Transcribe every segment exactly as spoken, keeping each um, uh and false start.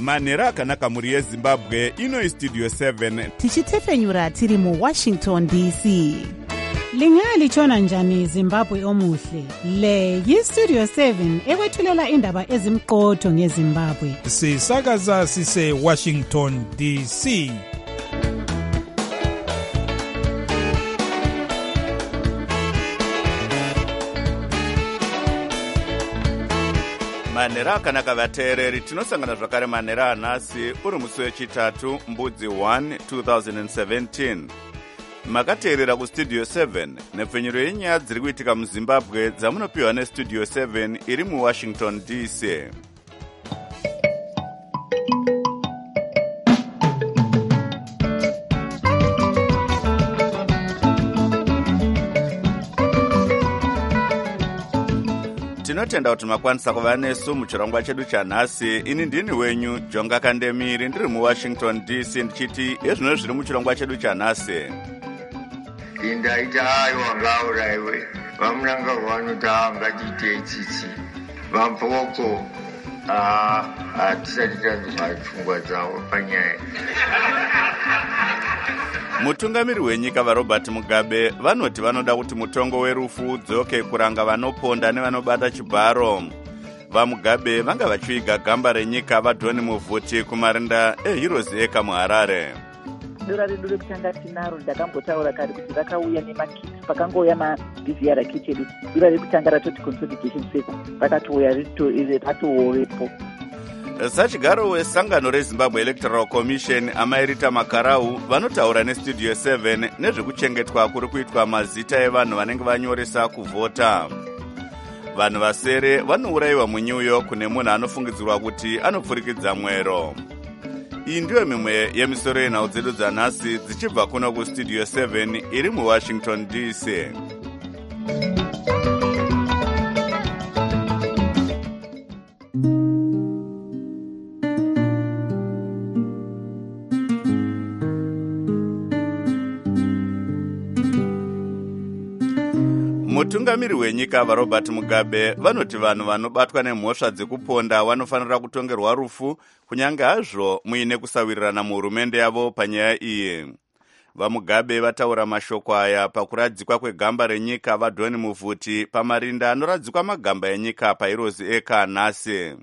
manhero akanaka mhuri yezimbabwe. Ino istudio seven tichitefenyura tiri muwashington D C. Lingalitshona njani Zimbabwe omuhle? Le yistudio seven ekwethulela indaba ezimqotho ngeZimbabwe. Sisakaza sise Washington D C. manhero akanaka vateereri, tinosangana zvakare manhero anhasi uri musi wechitatu mbudzi one two thousand seventeen. Makateerera kustudio seven nepfenyuro yenyaya dziri kuitika muZimbabwe dzamunopiwa nestudio seven iri muWashington D C. Tinotenda kuti makwanisa kuva nesu muchirongwa chedu chanhasi. Ini ndini wenyu Jonga Kandemiri, ndiri muWashington D C, ndichiti ezvino zviri muchirongwa chedu chanhasi. Indaita ayo wangaura iwe vamunanga vanotanga chite chichi vampoko ah atisati tanzwa pfungwa dzavo panyaya. Mutungamiri wenyika vaRobert Mugabe vanoti vanoda kuti mutongo werufu udzoke kuranga vanoponda nevanobata chibharo. VaMugabe vanga vachiviga gamba renyika vaDhoni Muvhuti kumarinda eHeroes Eka muHarare. Dora redu rekutanga tinaro ndakambotaura kare kuti vakauya nemakiti pakangouya ma-D V R kitchen. Dora rekutanga ratoti consolidation center pakatouya ratoovepo. Sachigaro wesangano reZimbabwe Electoral Commission amairita Makarau vanotaura nestudio seven nezvekuchengetwa kuri kuitwa mazita evanhu vanenge vanyoresa kuvhota. Vanhu vasere vanourayiwa muNew York nemunhu anofungidzirwa kuti anopfurikidza mwero. Iyi ndiyo mimwe yemisoro yenhau dzedu dzanhasi dzichibva kuno kustudio seven iri muWashington D C. Mutungamiri wenyika vaRobert Mugabe vanoti vanhu vanobatwa nemhosva dzekuponda vanofanira kutongerwa rufu kunyange hazvo muine kusawirirana muhurumende yavo panyaya iyi. VaMugabe vataura mashoko aya pakuradzikwa kwegamba renyika vaDhoni Muvhuti pamarinda anoradzikwa magamba enyika paHeroes Eka nhasi.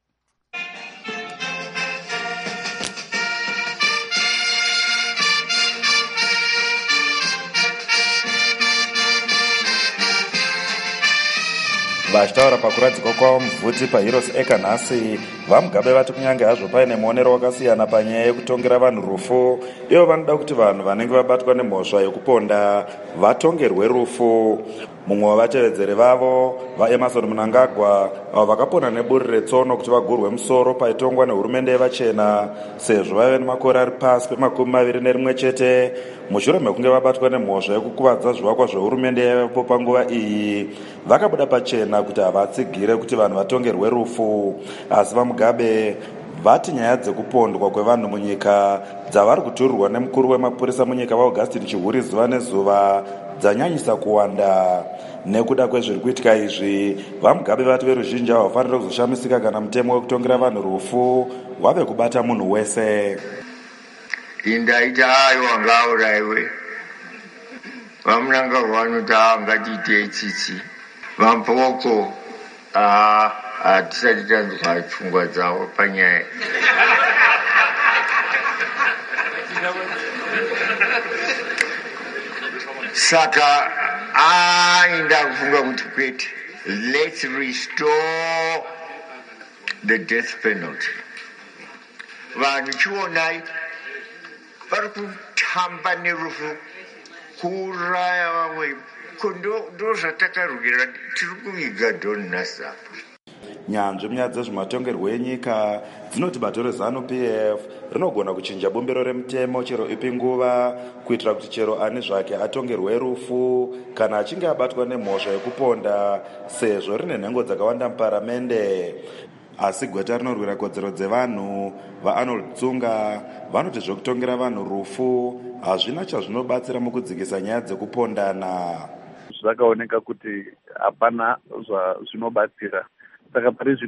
Vachitaura pakuradzikwa kwavo Muvhuti paHeroes Eka nhasi, vaMugabe vati kunyange hazvo paine muonero wakasiyana panyaya yekutongera vanhu rufu, ivo vanoda kuti vanhu vanenge vabatwa nemhosva yokuponda vatongerwe rufu. Mumwe wavatevedzeri vavo vaEmerson Mnangagwa avo vakaponda neburi retsono kuti vagurwe musoro paitongwa nehurumende yevachena sezvo vaive nemakore ari pasi pemakumi maviri nerimwe chete mushure mekunge vabatwa nemhosva yekukuvadza zvivakwa zvehurumende yaivapo panguva iyi. Vakabuda pachena kuti havatsigire kuti vanhu vatongerwe rufu, asi vaMugabe vati nyaya dzekupondwa kwevanhu munyika dzavari kuturirwa nemukuru wemapurisa munyika vaAugustine Chihuri zuva nezuva dzanyanyisa kuwanda. Nekuda kwezviri kuitika izvi, vaMugabe vati veruzhinji havafanira kuzoshamisika kana mutemo wekutongera vanhu rufu wave kubata munhu wese. Indaita ayo wangaura iwe vamunanga vanotanga chite chichi vampoko ah atisati tanzwa pfungwa dzavo panyaya. Saka aenda kufunga kuti kwete, let's restore the death penalty. Vanhu chionai vari kutamba nerufu kuuraya vamwe, ndo zvatakarugirira tiri kuviga Dhoni nhasi apa. Nyanzvi munyaya dzezvematongerwo enyika dzinoti bato reZANU P F rinogona kuchinja bumbiro remutemo chero ipi nguva kuitira kuti chero ani zvake atongerwe rufu kana achinge abatwa nemhosva yekuponda sezvo rine nhengo dzakawanda muparamende. Asi gweta rinorwira kodzero dzevanhu vaArnold Tsunga vanoti zvekutongera vanhu rufu hazvina chazvinobatsira mukudzikisa nyaya dzekupondana. Zvakaoneka kuti hapana zvinobatsira. Saka pari zvino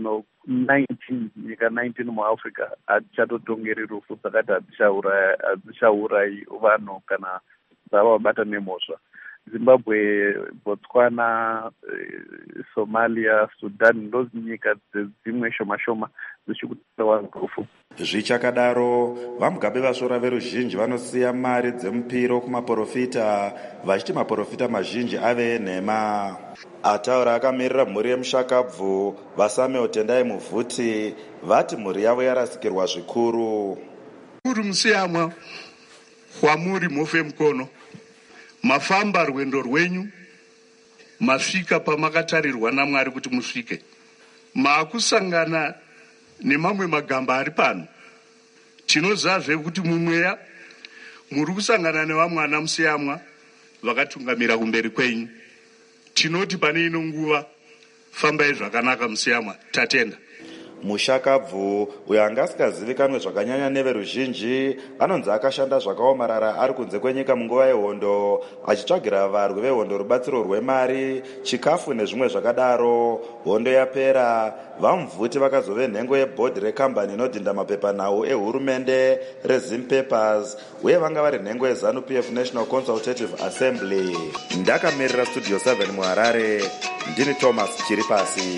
nineteen nyika nineteen muafrica hadzichatotongeri rufu sakati hadzichaurayi vanhu kana dzavabata nemhosva. Zimbabwe, Botswana, Somalia, Sudan ndo nyika dzimwe shoma shoma dzichikutora rufu. Zvichakadaro, vaMugabe vasvora veruzhinji vanosiya mari dzemupiro kumaprofita vachiti maprofita mazhinji ave nhema. Ataura akamirira mhuri yemushakabvu vaSamuel Tendai Muvhuti vati mhuri yavo yarasikirwa zvikuru. Muri Musiyamwa kwamuri Mofe Mukono, mafamba rwendo rwenyu masvika pamakatarirwa naMwari kuti musvike. Maakusangana nemamwe magamba ari pano. Tinozazve kuti mumweya muri kusangana nevamwe ana Musiyamwa vakatungamira kumberi kwenyu. Tinoti pane ino nguva fambai zvakanaka Musiyamwa, tatenda. Mushakabvu uyo anga asikazivikanwe zvakanyanya neveruzhinji anonzi akashanda zvakaomarara ari kunze kwenyika munguva yehondo achitsvagira varwi vehondo rubatsiro rwemari, chikafu nezvimwe zvakadaro. Hondo yapera, vaMuvhuti vakazove nhengo yebhodhi rekambani inodhinda mapepanhau ehurumende reZim Papers uye vanga vari nhengo yeZANU-P F National Consultative Assembly. Ndakamirira Studio seven muHarare, ndini Thomas Chiripasi.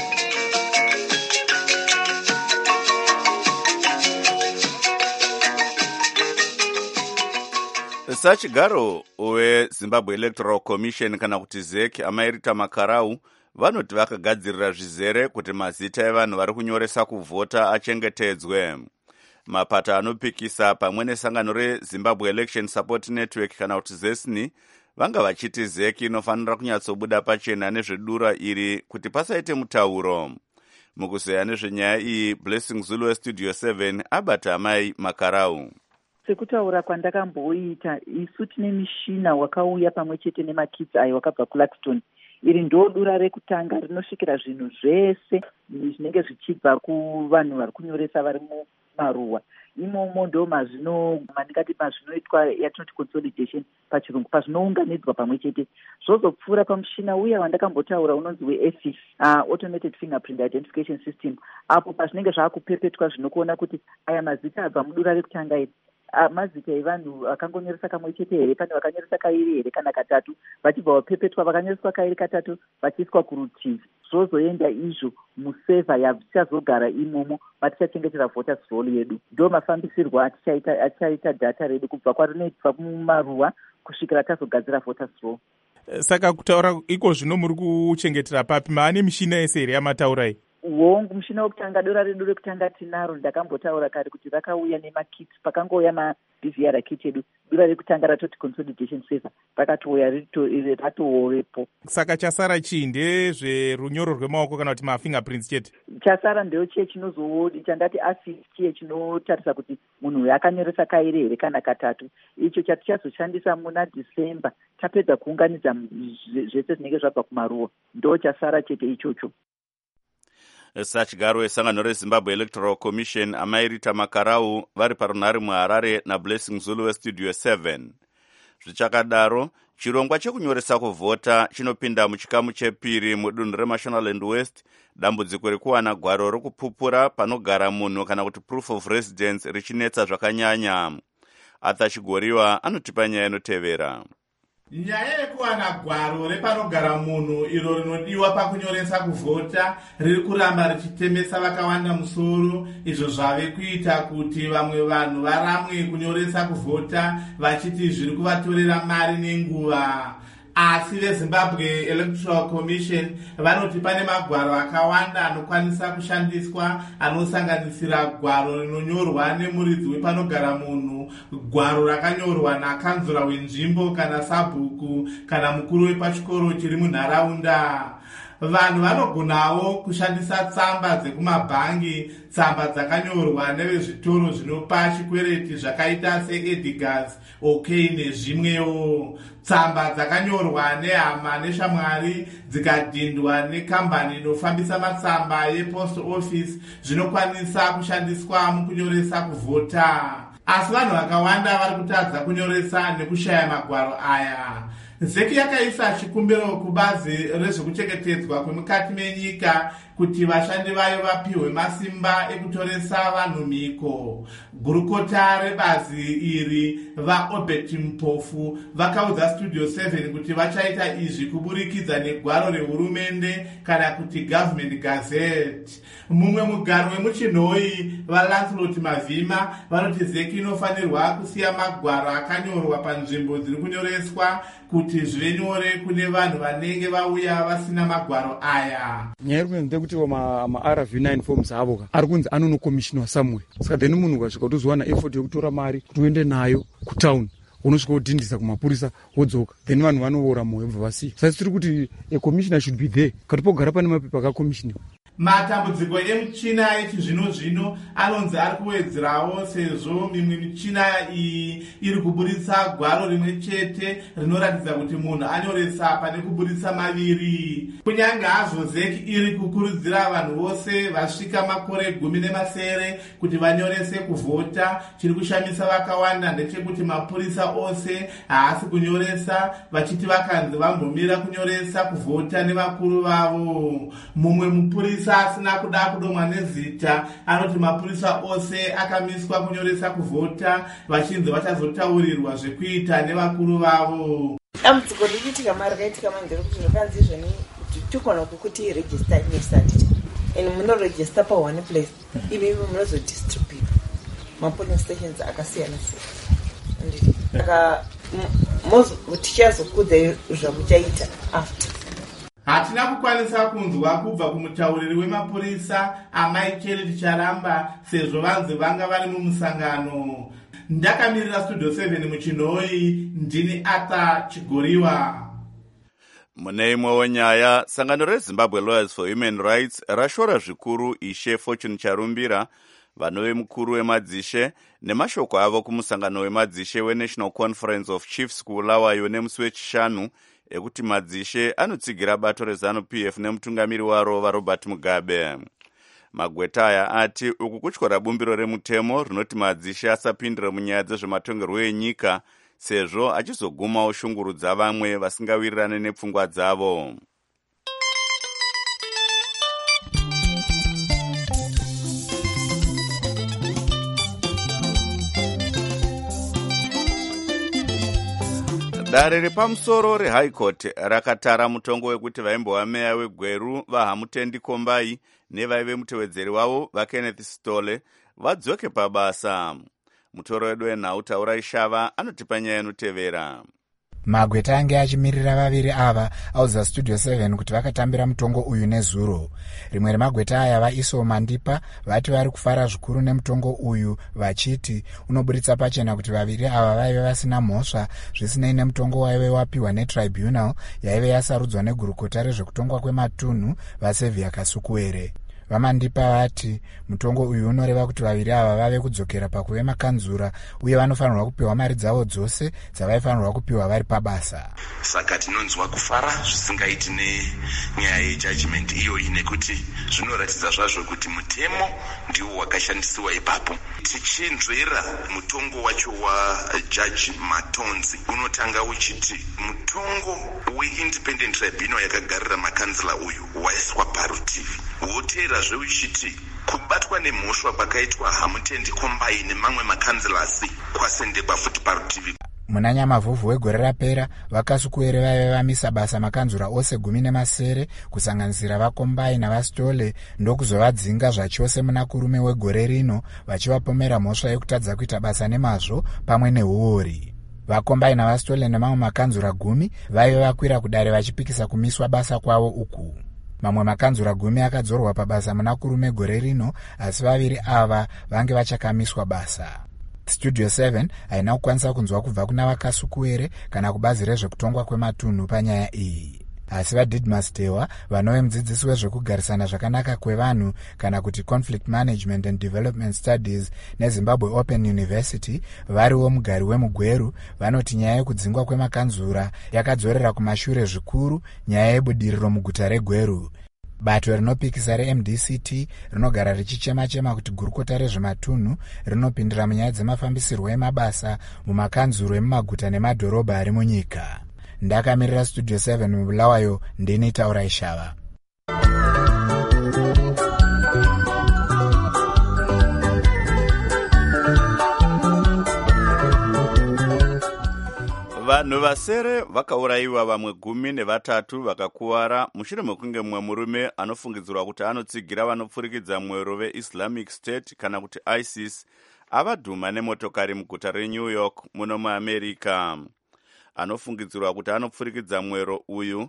Sachigaro weZimbabwe Electoral Commission kana kuti Z E C Amairita Makarau vanoti vakagadzirira zvizere kuti mazita evanhu vari kunyoresa kuvhota achengetedzwe. Mapato anopikisa pamwe nesangano reZimbabwe Election Support Network kana kuti ZESNI vanga vachiti Z E C inofanira kunyatsobuda pachena nezvedura iri kuti pasaite mutauro. Mukuzeya nezvenyaya iyi, Blessing Zulu weStudio seven abata Amai Makarau. Sekutaura kwandakamboita, isu tine mishina wakauya pamwe chete nemakidzi ayo wakabva kuLaxton. Iri ndo dura rekutanga rinosvikira zvinhu zvese zvinenge zvichibva kuvanhu vari kunyoresa vari mumaruwa. Imomo ndo mazvino mandingati mazvinoitwa yatinoti consolidation pachirungu, pazvinounganidzwa pamwe chete. Zvozopfuura pamushina uya wandakambotaura unonzi weA F I S, uh, Automated Fingerprint Identification System, apo pazvinenge zvakupepetwa zvinokuona kuti aya mazita abva mudura rekutanga iri mazita evanhu vakangonyoresa kamwe chete here, pane vakanyoresa kairi here kana katatu, vachibva vapepetwa vakanyoreswa kairi katatu vachiiswa kurutivi. Zvozoenda izvo musevha yatichazogara imomo vatichachengetera voters roll yedu. Ndo mafambisirwo atichaita atichaita data redu kubva kwarinoitwa mumaruwa kusvikira tazogadzira voters roll. Saka kutaura iko zvino muri kuchengetera papi? Maane mishina yese here yamataurai? Wongu mushina wokutanga dora redu rekutanga tinaro ndakambotaura kare kuti rakauya nemakit pakangouya ma D V R kit edu. Dora rekutanga ratoti consolidation server rakatouya ratowepo. Saka chasara chii? Ndezverunyoro rwemaoko kana kuti mafingerprints chete? Chasara ndeyo chiye chinozoodi chandati assist chiye chinotarisa kuti munhu uyu akanyoresa kairi here kana katatu. Icho chatichazoshandisa muna December tapedza kuunganidza zvese zvinenge zvabva kumaruwa. Ndo chasara chete ichocho. Sachigaro wesangano reZimbabwe Electoral Commission Amairita Makarau vari parunhare muHarare naBlessing Zulu weStudio seven. Zvichakadaro, chirongwa chekunyoresa kuvhota chinopinda muchikamu chepiri mudunhu reMashonaland West, dambudziko rekuwana gwaro rokupupura panogara munhu kana kuti proof of residence richinetsa zvakanyanya. Arthur Chigoriwa anotipa nyaya inotevera. Nyaya yekuwana gwaro repanogara munhu iro rinodiwa pakunyoresa kuvhota riri kuramba richitemesa vakawanda musoro, izvo zvave kuita kuti vamwe vanhu varamwe kunyoresa kuvhota vachiti zviri kuvatorera mari nenguva. Asi veZimbabwe Electoral Commission vanoti pane magwaro akawanda anokwanisa kushandiswa anosanganisira gwaro rinonyorwa nemuridzi wepanogara munhu, gwaro rakanyorwa nakanzura wenzvimbo kana sabhuku kana mukuru wepachikoro chiri munharaunda. Vanhu vanogonawo kushandisa tsamba dzekumabhangi, tsamba dzakanyorwa nevezvitoro zvinopa chikwereti zvakaita seEdgars, OK nezvimwewo. Tsamba dzakanyorwa nehama neshamwari dzikadhindwa nekambani inofambisa matsamba yepost office zvinokwanisa kushandiswa mukunyoresa kuvhota. Asi vanhu vakawanda vari kutadza kunyoresa nekushaya magwaro aya. zeki yakaisa chikumbiro kubazi rezvekuchengetedzwa kwemukati menyika kuti vashandi vayo vapiwe masimba ekutoresa vanhu mhiko. Gurukota rebazi iri vaObert Mpofu vakaudza Studio seven kuti vachaita izvi kuburikidza negwaro rehurumende kana kuti Government Gazette. Mumwe mugaro wemuchinhoi vaLancelot Mavhima vanoti zeki inofanirwa kusiya magwaro akanyorwa panzvimbo dziri kunyoreswa kuti zvive nyore kune vanhu vanenge vauya vasina magwaro aya. Nyaya iri kuti ma-R V nine forms avo ari kunzi anonokomishinwa somewhere. Saka then munhu ukasvika utozowana effort yekutora mari kuti uende nayo kutown, unosvika udhindisa kumapurisa wodzoka, then vanhu vanoora moyo bva vasiya. Saka tiri kuti a commissioner should be there kuti pogara pane mapepa akakomishiniwa. Matambudziko emuchina yechizvino zvino anonzi ari kuwedzerawo sezvo mimwe michina iyi iri kuburitsa gwaro rimwe chete rinoratidza kuti munhu anyoresa pane kuburitsa maviri. Kunyange hazvo zeki iri kukurudzira vanhu vose vasvika makore gumi nemasere kuti vanyorese kuvhota, chiri kushamisa vakawanda ndechekuti mapurisa ose haasi kunyoresa, vachiti vakanzi vambomira kunyoresa kuvhota nevakuru vavo. Mumwe mupurisa asina kuda kudomwa nezita anoti mapurisa ose akamiswa kunyoresa kuvhota, vachinzi vachazotaurirwa zvekuita nevakuru vavo. Dambudziko rikuitika mari raitika manzero kuti zvakanzi izvoni kuti tikona kuti register inesati and munoregister pa one place ivi munozodistribute mapoling stations akasiyana siyana saka tichazokudza zvamuchaita after. Hatina kukwanisa kunzwa kubva kumutauriri wemapurisa Amai Charity Charamba sezvo vanzi vanga vari mumusangano. Ndakamirira Studio seven muchinhoi, ndini Ata Chigoriwa. Mune imwewo nyaya, sangano reZimbabwe Lawyers for Human Rights rashora zvikuru Ishe Fortune Charumbira, vanove mukuru wemadzishe, nemashoko avo kumusangano wemadzishe weNational Conference of Chiefs kuulawayo nemusi wechishanu, ekuti madzishe anotsigira bato reZANU-P F nemutungamiri waro vaRobert Mugabe. Magweta aya ati uku kutyora bumbiro remutemo rinoti madzishe asapindira munyaya dzezvematongerwo enyika sezvo achizoguma oshungurudza vamwe vasingawirirane nepfungwa dzavo. Dare repamusoro reHigh Court rakatara mutongo wekuti vaimbova meya weGweru vaHamutendi Kombai nevaive mutevedzeri wavo vaKenneth Sitole vadzoke pabasa. Mutoro wedu wenhau Taurai Shava anotipa nyaya inotevera. Magweta ange achimirira vaviri ava audza Studio seven kuti vakatambira mutongo uyu nezuro. Rimwe remagweta aya vaIso Mandipa vati vari kufara zvikuru nemutongo uyu vachiti unoburitsa pachena kuti vaviri ava vaive vasina mhosva zvisinei nemutongo waive wapiwa netribunal yaive yasarudzwa negurukota rezvekutongwa kwematunhu vaSevia Kasukuere. Vamandipa vati mutongo uyu unoreva kuti vaviri ava vave kudzokera pakuve makanzura uye vanofanirwa kupiwa mari dzavo dzose dzavaifanirwa kupiwa vari pabasa. Saka tinonzwa kufara zvisingaiti nenyaya yejudgment iyoyi nekuti zvinoratidza zvazvo kuti mutemo ndiwo wakashandisiwa ipapo. Tichinzvera mutongo wacho waJudge Matonzi unotanga uchiti mutongo weIndependent Tribunal yakagarira makanzila uyu waiswa parutivi. Wotera zveuchiti kubatwa nemhosva kwakaitwa Hamutendi Kombai nemamwe makanzilasi kwasendekwa futi parutivi. Muna Nyamavhuvhu wegore rapera vaKasukuere vaive vamisa basa makanzura ose gumi nemasere kusanganisira vaKombai navaSitole ndokuzovadzinga zvachose muna kurume wegore rino vachivapomera mhosva yekutadza kuita basa nemazvo pamwe neuori. VaKombai navaSitole nemamwe makanzura gumi vaive vakwira kudare vachipikisa kumiswa basa kwavo uku. Mamwe makanzura gumi akadzorwa pabasa muna kurume gore rino asi vaviri ava vange vachakamiswa basa. Studio seven haina kukwanisa kunzwa kubva kuna vaKasukuere kana kubazi rezvekutongwa kwematunhu panyaya iyi. Asi vaDidmus Dewa vanove mudzidzisi wezvekugarisana zvakanaka kwevanhu kana kuti Conflict Management and Development Studies neZimbabwe Open University variwo mugari wemuGweru vanoti nyaya yekudzingwa kwemakanzura yakadzorera kumashure zvikuru nyaya yebudiriro muguta reGweru. Bato rinopikisa reM D C T rinogara richichema-chema kuti gurukota rezvematunhu rinopindira munyaya dzemafambisirwo emabasa mumakanzuro emumaguta nemadhorobha ari munyika. ndakamirira studio seven mubulawayo ndini Taurai Shava. Vanhu vasere vakaurayiwa, vamwe gumi nevatatu vakakuwara mushure mekunge mumwe murume anofungidzirwa kuti anotsigira vanopfurikidza mwero veIslamic State kana kuti ISIS avadhuma nemotokari muguta reNew York muno muAmerica. Anofungidzirwa kuti anopfurikidza mwero uyu,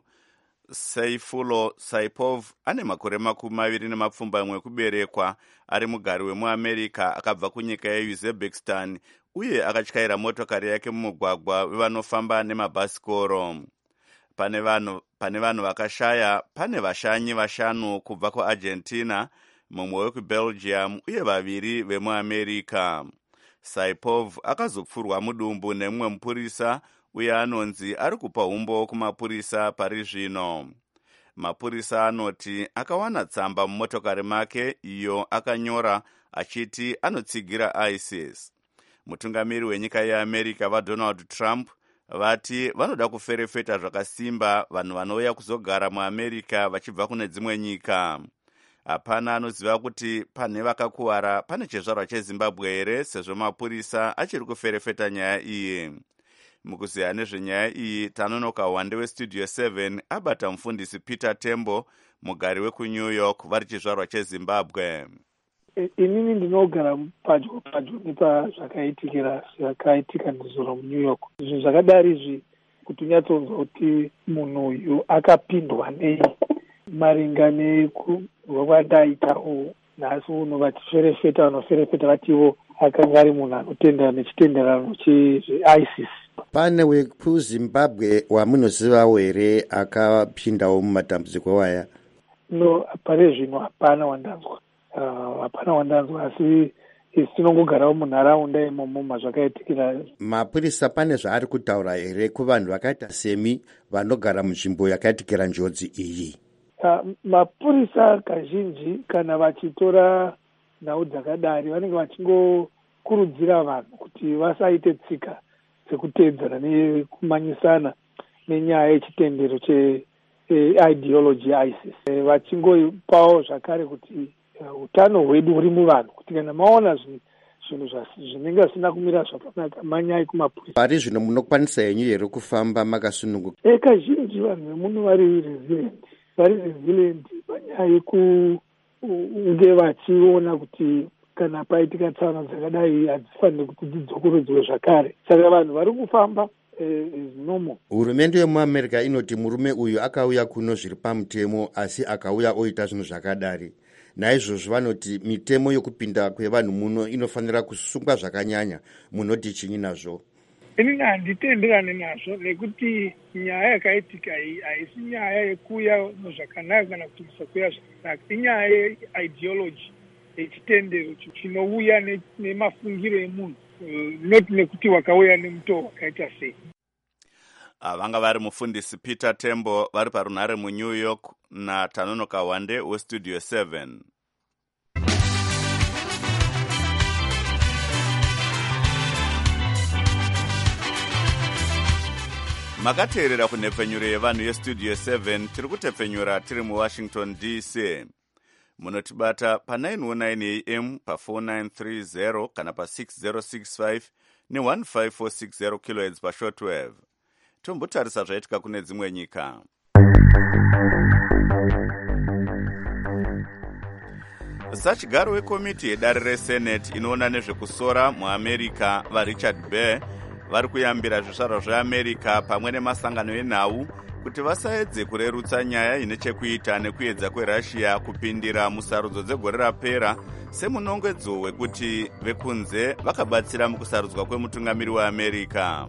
Saifullo Saipov, ane makore makumi maviri nemapfumbamwe ekuberekwa, ari mugari wemuAmerica akabva kunyika yeUzbekistan uye akatyaira motokari yake mumugwagwa wevanofamba nemabhasikoro. Pane vanhu pane vanhu vakashaya, pane vashanyi vashanu kubva kuArgentina, mumwe wekubelgium uye vaviri vemuAmerica. Saipov akazopfurwa mudumbu nemumwe mupurisa uye anonzi ari kupa umbo kumapurisa pari zvino. Mapurisa anoti akawana tsamba mumotokari make iyo akanyora achiti anotsigira ISIS. Mutungamiri wenyika yeAmerica vaDonald Trump vati vanoda kuferefeta zvakasimba vanhu vanouya kuzogara muAmerica vachibva kune dzimwe nyika. Hapana anoziva kuti pane vakakuwara pane chizvarwa cheZimbabwe here, sezvo mapurisa achiri kuferefeta nyaya iyi. Mukuziya nezvenyaya iyi, Tanonoka Wande weStudio seven abata mufundisi Peter Tembo, mugari wekuNew York, vari chizvarwa cheZimbabwe. Inini ndinogara padyo padyo nepa zvakaitikira zvakaitika ndizoro muNew York. Zvinhu zvakadari izvi kuti unyatsonzwa kuti munhu uyu akapindwa nei maringa nekwadaitawo nhasi uno vachiferefeta vanoferefeta vativo akanga ari munhu anotendera nechitenderano cheISIS. Pane wekuZimbabwe wamunozivawo here akapindawo mumatambudziko waya? No, pari zvino hapana wandanzwa. Hapana uh, wandanzwa, asi isi tinongogarawo munharaunda imomo mazvakaitikira. Mapurisa pane zvaari kutaura here kuvanhu vakaita semi vanogara munzvimbo yakaitikira njodzi iyi? Uh, mapurisa kazhinji kana vachitora nhau dzakadari vanenge vachingokurudzira vanhu kuti vasaite tsika dzekuteedzana nekumanyisana nenyaya yechitendero cheideology yaISIS. E, vachingopawo zvakare kuti uh, utano hwedu huri muvanhu, kuti kana maona zvinhu zvinenge zvisina kumira zvakanaka manyai kumapurisa. Pari zvino munokwanisa henyu here kufamba makasununguka? E, kazhinji vanhu vemuno vari resilient vari resilient panyaya yekunge vachiona kuti kana paitika tsaona dzakadai hadzifaniri kuti dzidzokorodzwe zvakare. Saka vanhu vari kufamba zinomo. Hurumende yemuAmerica inoti murume uyu akauya kuno zviri pamutemo asi akauya oita zvinhu zvakadari. Naizvozvo vanoti mitemo yokupinda kwevanhu muno inofanira kusungwa zvakanyanya. Munoti chinyi nazvo? Inini handitenderane nazvo, nekuti nyaya yakaitika iyi haisi nyaya yekuuya zvakanaka kana kuti musakuuya zvakanaka. Inyaya yeideology yechitendero chinouya nemafungiro emunhu, not nekuti wakauya nemutoo wakaita sei. Vanga vari mufundisi Peter Tembo vari parunhare muNew York naTanonoka Wande weStudio seven. Makateerera kunhepfenyuro yevanhu yeStudio seven, tiri kutepfenyura tiri muWashington D C. Munotibata pa nine oh nine A M, pa four nine three zero kana pa six zero six five ne one five four six zero kilohertz pa shortwave. Tombotarisa zvaitika kune dzimwe nyika. Sachigaro wekomiti yedare reSenate inoona nezvekusora muAmerica vaRichard Burr vari kuyambira zvizvarwa zveAmerica pamwe nemasangano enhau kuti vasaedze kurerutsa nyaya ine chekuita nekuedza kweRussia kupindira musarudzo dzegore rapera semunongedzo wekuti vekunze vakabatsira mukusarudzwa kwemutungamiri weAmerica.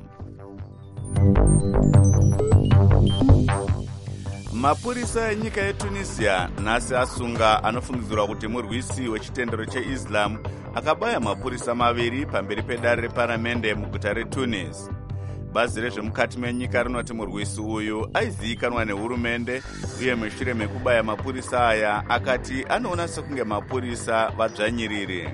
Mapurisa enyika yeTunisia nhasi asunga anofungidzirwa kuti murwisi wechitendero cheIslam akabaya mapurisa maviri pamberi pedare reparamende muguta reTunis. Bazi rezvemukati menyika rinoti murwisi uyu aizivikanwa nehurumende uye mushure mekubaya mapurisa aya akati anoona sekunge mapurisa vadzvanyiriri.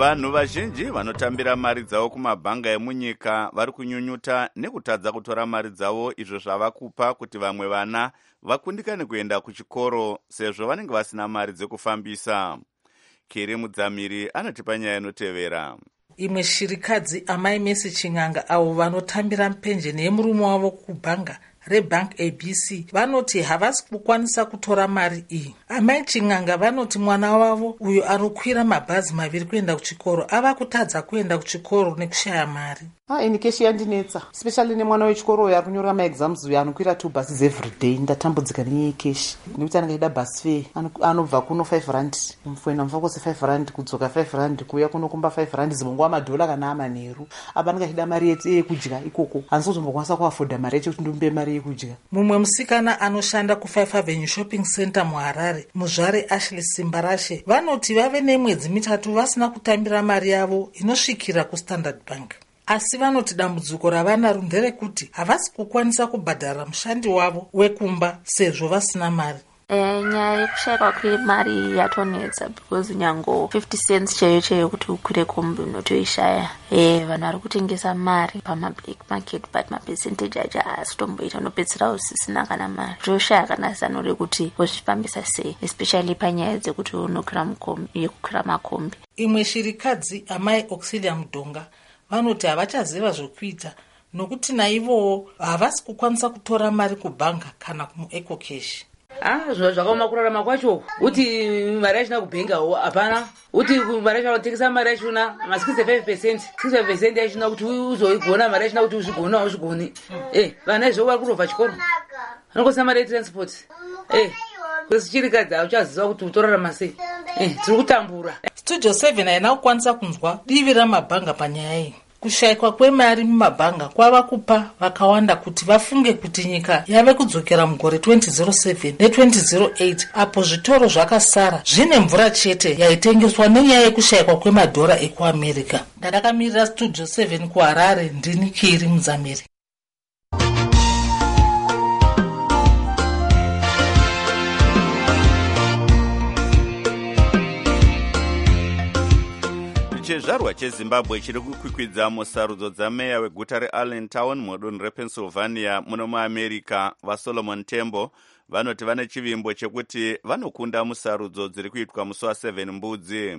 vanhu vazhinji vanotambira mari dzavo kumabhanga emunyika vari kunyunyuta nekutadza kutora mari dzavo izvo zvava kupa kuti vamwe vana vakundikane kuenda kuchikoro sezvo vanenge vasina mari dzekufambisa. Keri Mudzamiri anotipa nyaya inotevera. Imwe shirikadzi Amai Messi Chinganga avo vanotambira mupenjeni yemurume wavo kubhanga rebank A B C vanoti havasi kukwanisa kutora mari iyi. Amai Chinganga vanoti mwana wavo uyo anokwira mabhazi maviri kuenda kuchikoro ava kutadza kuenda kuchikoro nekushaya mari. Ah, ini keshi yandinetsa especially nemwana wechikoro uyo ari kunyora maexams uyo anokwira two buses every day. Ndatambudzika nenyaya yekeshi nekuti anenge aida bus fare anobva kuno five rand kuenda mfa kwose five rand kudzoka five rand kuuya kunokumba five rand zimbongwa madhola kana amanheru apa anenge achida mari yekudya ikoko hanzi kuzombokwanisa kuafodha mari yacho kuti ndimbe mari yekudya. Mumwe musikana anoshanda kufive avenue shopping center muHarare muzvare Ashley Simbarashe vanoti vave nemwedzi mitatu vasina kutambira mari yavo inosvikira kuStandard Bank. Asi vanoti dambudziko ravanaro nderekuti havasi kukwanisa kubhadhara mushandi wavo wekumba sezvo vasina mari. Eh, nyaya yekushayikwa kwemari yatonetsa because nyango fifty cents chaiyo chaiyo kuti ukwire kombi unotoishaya. Eh, vanhu vari kutengesa mari pamablack market but mapercentage acho haasi kutomboita unopedzisira usisina kana mari. Zvoshaya kana zano rekuti wozvifambisa sei especially panyaya dzekuti unokwira mukombi yekukwira makombi. Imwe shirikadzi Amai Auxilia Mudonga vanoti havachaziva zvokuita nokuti naivowo havasi kukwanisa kutora mari kubhanga kana kumueco cash. Ah, zvakaoma kurarama kwacho uti mari yachina kubhengawo hapana uti mari yacho vanotengesa mari yachona ma sixty-five percent sixty-five percent yachina kuti uzoigona mari yachina kuti uzvigona hauzvigoni. Eh, vana izvo vari kutobva chikoro vanokosa mari yetransport. Eh, kwesichirikadzi hauchaziva kuti utorarama sei. Eh, tiri kutambura. Studio seven haina kukwanisa kunzwa divi ramabhanga panyaya iyi. Kushayikwa kwemari mumabhanga kwava kupa vakawanda kuti vafunge kuti nyika yave kudzokera mugore twenty oh seven ne twenty oh eight apo zvitoro zvakasara zvine mvura chete yaitengeswa nenyaya yekushayikwa kwemadhora ekuAmerica. Ndakamirira Studio seven kuHarare ndini Keri Mudzamiri. Chezvarwa cheZimbabwe chiri kukwikwidza musarudzo dzameya weguta reAllentown mudunhu rePennsylvania muno muAmerica vaSolomon Tembo vanoti vane chivimbo chekuti vanokunda musarudzo dziri kuitwa musi waseven mbudzi.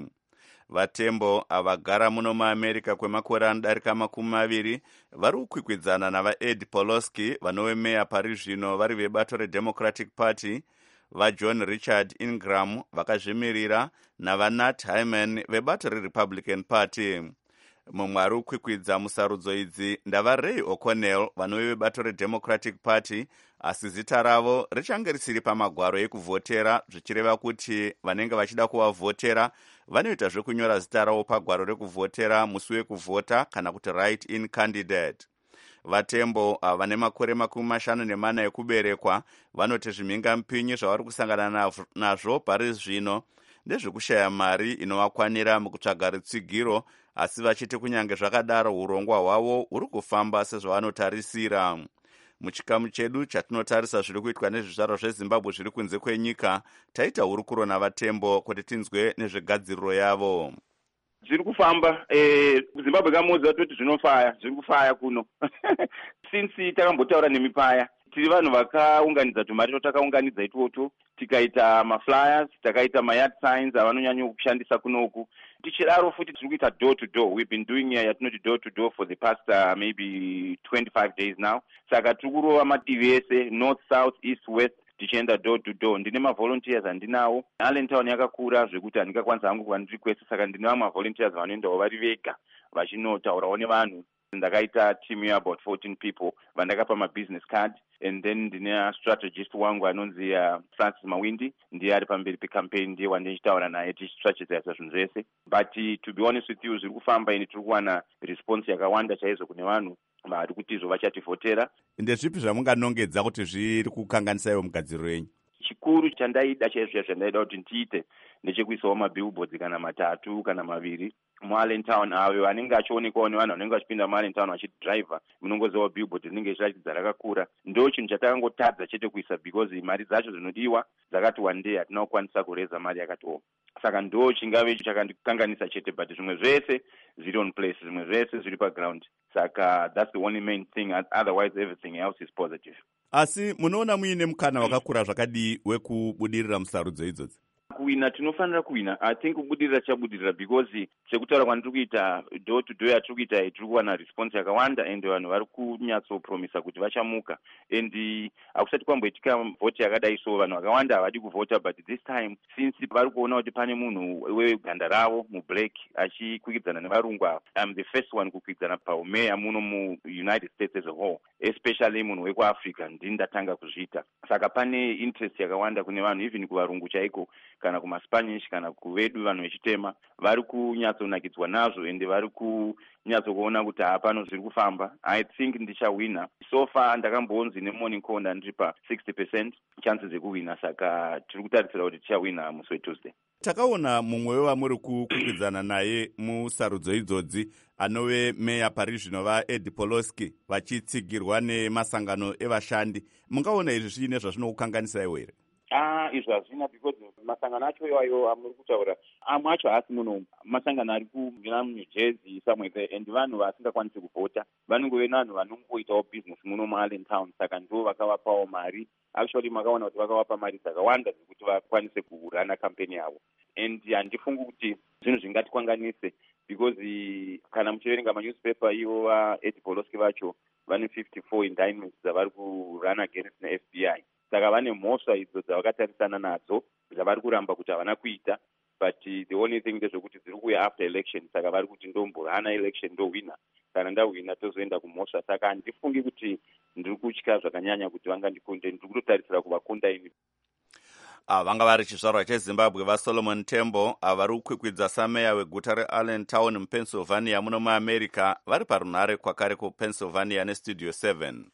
VaTembo avagara muno muAmerica kwemakore anodarika makumi maviri vari kukwikwidzana navaEd Poloski vanove meya pari zvino vari vebato reDemocratic Party, vaJohn Richard Ingram vakazvimirira navanat Hyman vebato reRepublican Party. Mumwe ari kukwikwidza musarudzo idzi ndavaRay O'Connell vanove vebato reDemocratic Party, asi zita ravo richange risiri pamagwaro ekuvhotera zvichireva kuti vanenge vachida kuvavhotera vanoita zvekunyora zita ravo pagwaro rekuvhotera musi wekuvhota kana kuti write in candidate. VaTembo vane makore makumi mashanu nemana ekuberekwa vanoti zvimhingamupinyi zvavari kusangana nazvo pari zvino ndezvekushaya mari inovakwanira mukutsvaga rutsigiro, asi vachiti kunyange zvakadaro urongwa hwavo huri kufamba sezvavanotarisira. Muchikamu chedu chatinotarisa zviri kuitwa nezvizvarwa zveZimbabwe zviri kunze kwenyika, taita hurukuro navaTembo kuti tinzwe nezvegadziriro yavo. Zviri kufamba Zimbabwe kamudzi vatoti zvinofaya zviri kufaya kuno since takambotaura nemipaya tiri vanhu vakaunganidza tumari totakaunganidza itoto tikaita maflyers takaita mayard signs avanonyanya kushandisa kunoku tichidaro futi tiri kuita door to door. We've been doing here yatinoti door to door for the past uh, maybe twenty-five days now. Saka tiri kurova mativi ese north south east west tichienda door to door. Ndine mavolunteers andinawo. Allentown yakakura zvekuti handingakwanisa hangu kuva ndirikwese, saka ndine vamwe volunteers vanoendawo vari vega vachinotaurawo nevanhu. Ndakaita team ya about fourteen people vandakapa mabusiness card, and then ndine strategist wangu anonzi uh, Francis Mawindi ndiye ari pamberi pecampaign, ndiye wandichitaura naye tichistrategize zvinhu zvese. But uh, to be honest with you zviri kufamba ini tiri kuwana response yakawanda chaizvo kune vanhu vari kuti izvo vachativhotera. Ndezvipi zvamunganongedza kuti zviri kukanganisaiwo mugadziriro yenyu? Chikuru chandaida chaizvo zvandaida kuti ndiite ndechekuisawo mabillboards kana matatu kana maviri muallentown avo anenge achionekwawo nevanhu vanenge vachipinda muallentown vachidhiraivha munongoziva billboard rinenge richiratidza rakakura. Ndo chinhu chatakangotadza chete kuisa because mari dzacho dzinodiwa dzakati one day hatina kukwanisa kureza mari yakati o. Saka ndo chingave chakandikanganisa chete, but zvimwe zvese zviri on place, zvimwe zvese zviri paground. Saka that's the only main thing, otherwise everything else is positive. Asi munoona muine mukana wakakura zvakadii wekubudirira musarudzo idzodzi? Kuwina tinofanira kuwina. I think kubudirira chabudirira because sekutaura kwandiri kuita door to door yatiri kuita tiri kuwana response yakawanda and vanhu vari kunyatsopromisa kuti vachamuka, and hakusati kwamboitika vhoti yakadai so vanhu vakawanda havadi kuvhota, but this time since vari kuona kuti pane munhu weganda ravo mublack achikwikwidzana nevarungu ava, I'm the first one kukwikwidzana paumeya muno muunited states as a whole, especially munhu wekuafrica ndini ndatanga kuzviita. Saka pane interest yakawanda kune vanhu, even kuvarungu chaiko kana kumaspanish kana kuvedu vanhu vechitema vari kunyatsonakidzwa nazvo ende vari kunyatsokuona kuti hapano zviri kufamba. I think ndichawina. So far ndakambonzi nemorning call ndandiri pa sixty percent chances dzekuwina, saka tiri kutarisira kuti tichawina musi weTuesday. Takaona mumwe wevamuri kukwikwidzana naye musarudzo idzodzi anove meya parizvino vaEd Poloski vachitsigirwa nemasangano evashandi. Mungaona izvi zviine zvazvinokukanganisa iwe here? Ah, izvo hazvina because masangano acho iwayo amuri kutaura amwe acho haasi muno. Masangano ari kuNew Jersey somewhere there, and vanhu vasingakwanisi kuvhota vanongove vanhu vanongoitawo business muno muAllentown, saka ndo vakavapawo mari. Actually makaona kuti vakavapa mari dzakawanda dzekuti vakwanise kurana kampeni yavo, and handifungi kuti zvinhu zvingatikwanganise because kana muchiverenga manewspaper ivo vaEd Poloski vacho vane fifty-four indictments dzavari kurana against neF B I. Saka vane mhosva idzo dzavakatarisana nadzo dzavari kuramba kuti havana kuita, but the only thing ndezvekuti dziri kuuya after election, saka vari kuti ndombohana election ndohwina, kana ndahwina tozoenda kumhosva. Saka handifungi kuti ndiri kutya zvakanyanya kuti vangandikunde, ndiri kutotarisira kuvakunda ini. Ah, vanga vari chizvarwa cheZimbabwe vaSolomon Tembo avari kukwikwidza sameya weguta reAllentown muPennsylvania muno muAmerica vari parunhare kwakare kuPennsylvania neStudio seven.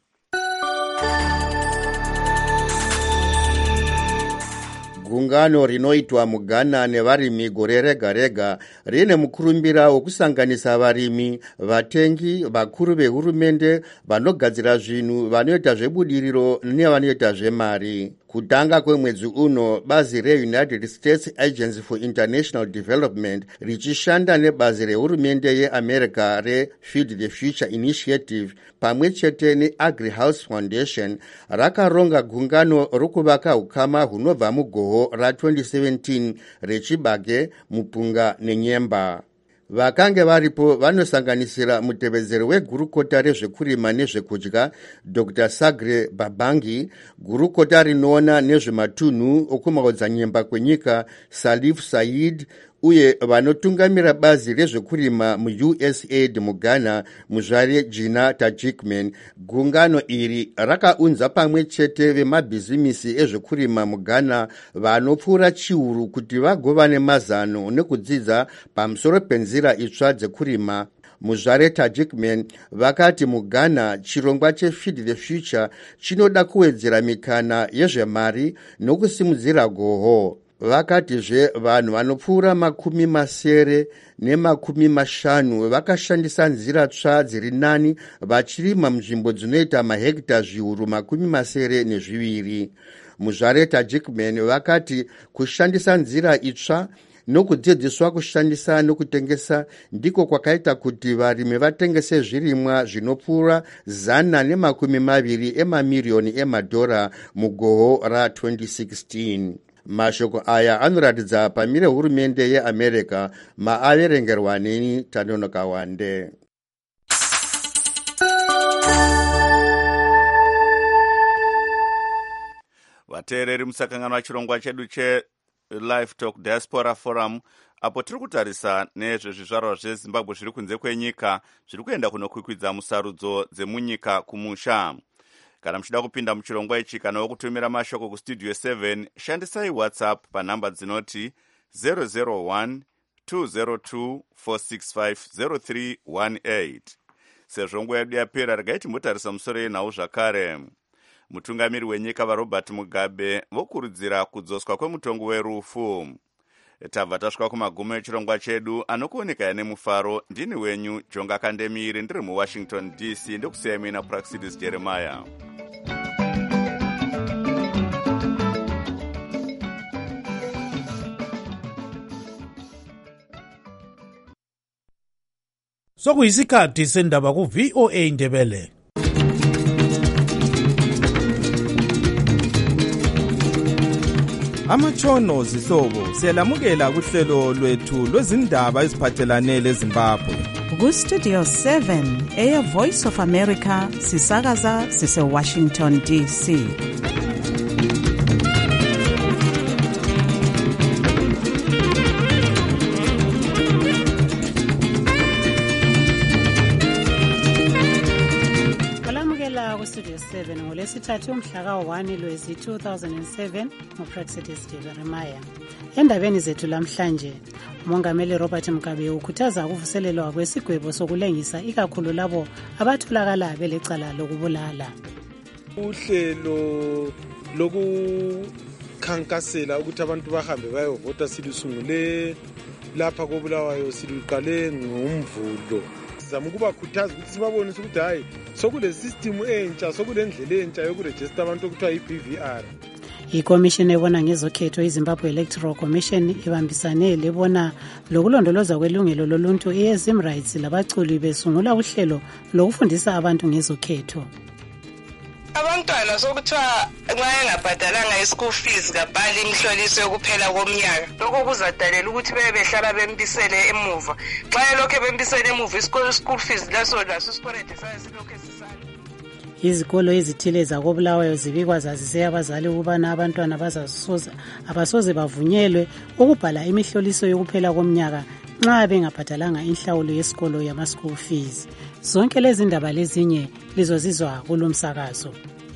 Gungano rinoitwa muGhana nevarimi gore rega rega rine mukurumbira wokusanganisa varimi, vatengi, vakuru vehurumende, vanogadzira zvinhu, vanoita zvebudiriro nevanoita zvemari. Kutanga kwemwedzi uno, bazi reUnited States Agency for International Development richishanda nebazi rehurumende yeAmerica reFeed the Future Initiative pamwe chete neAgri-House Foundation rakaronga gungano rokuvaka ukama hunobva mugoho ratwenty seventeen rechibage, mupunga nenyemba. Vakange varipo vanosanganisira mutevedzeri wegurukota rezvekurima nezvekudya Doctor Sagre Babangi, gurukota rinoona nezvematunhu okumaodzanyemba kwenyika Salif Said, uye vanotungamira bazi rezvekurima mu-U S A I D muGhana muzvare Gina Tajikman. Gungano iri rakaunza pamwe chete vemabhizimisi ezvekurima muGhana vanopfuura chiuru kuti vagova nemazano nekudzidza pamusoro penzira itsva dzekurima. Muzvare Tajikman vakati muGhana chirongwa cheFeed the Future chinoda kuwedzera mikana yezvemari nokusimudzira goho. Vakatizve vanhu vanopfuura makumi masere nemakumi mashanu vakashandisa nzira tsva dziri nani vachirima munzvimbo dzinoita mahekita zviuru makumi masere nezviviri. Muzvare Tajikman vakati kushandisa nzira itsva nokudzidziswa kushandisa nokutengesa ndiko kwakaita kuti varimi vatengese zvirimwa zvinopfuura zana nemakumi maviri emamirioni emadhora mugoho ratwenty sixteen. Mashoko aya anoratidza pamire hurumende yeAmerica maaverengerwa neni Tanonoka Wande. Vateereri musakangano wachirongwa chedu cheLive Talk Diaspora Forum, apo tiri kutarisa nezvezvizvarwa zveZimbabwe zviri kunze kwenyika zviri kuenda kunokwikwidza musarudzo dzemunyika kumusha. Kana muchida kupinda muchirongwa ichi kana wokutumira mashoko kuStudio seven, shandisai WhatsApp panhamba dzinoti zero zero one two zero two four six five zero three one eight. Sezvo nguva yedu yapera, regai timbotarisa musoro yenhau zvakare. Mutungamiri wenyika vaRobert Mugabe vokurudzira kudzoswa kwemutongo werufu. tabva tasvika kumagumo echirongwa chedu anokuoneka nemufaro. Ndini wenyu Jonga Kandemiri, ndiri muwashington D C, ndokusiyai mina Praxidis Jeremiah. Sokuyisikhathi sendaba ku V O A Ndebele. Amatshono zihlobo siyalamukela kuhlelo lwethu lwezindaba eziphathelane leZimbabwe. Ku Studio seven eya Voice of America sisakaza sise Washington D C. Studio seven ngolesithathu umhla ka-one Lwezi two thousand seven nguPraxidis Jeremiah. Endabeni zethu lamhlanje, umongameli Robert Mugabe ukhuthaza ukuvuselelwa kwesigwebo sokulengisa ikakhulu labo abatholakala belecala lokubulala. Uhlelo lokukhankasela ukuthi abantu bahambe bayovota silusungule lapha koBulawayo, siluqale ngomvulo. Sizama ukubakhuthaza ukuthi sibabonise ukuthi hayi sokule system entsha, sokule ndlela entsha yokuregister abantu okuthiwa i-B V R. Ikomishini ebona ngezokhetho iZimbabwe Electoral Commission ibambisane lebona lokulondoloza kwelungelo loluntu i-Zim Rights labaculi besungula uhlelo lokufundisa abantu ngezokhetho. Abantwana sokuthiwa nxa engabhadalanga i-school fees kabhali imihloliso yokuphela komnyaka, lokho kuzadalela ukuthi bebe behlala bembisele emuva. Xa elokhe bembisele emuva i-school fees laso laso isikwelede sayo silokhe sisala. Izikolo ezithile zakoBulawayo zibikwa zazise abazali ukubana abantwana bazasoza abasoze bavunyelwe ukubhala imihloliso yokuphela komnyaka nxa bengabhadalanga inhlawulo yesikolo yama-school fees. Zonke lezi ndaba lezinye lizozizwa kulomsakazo.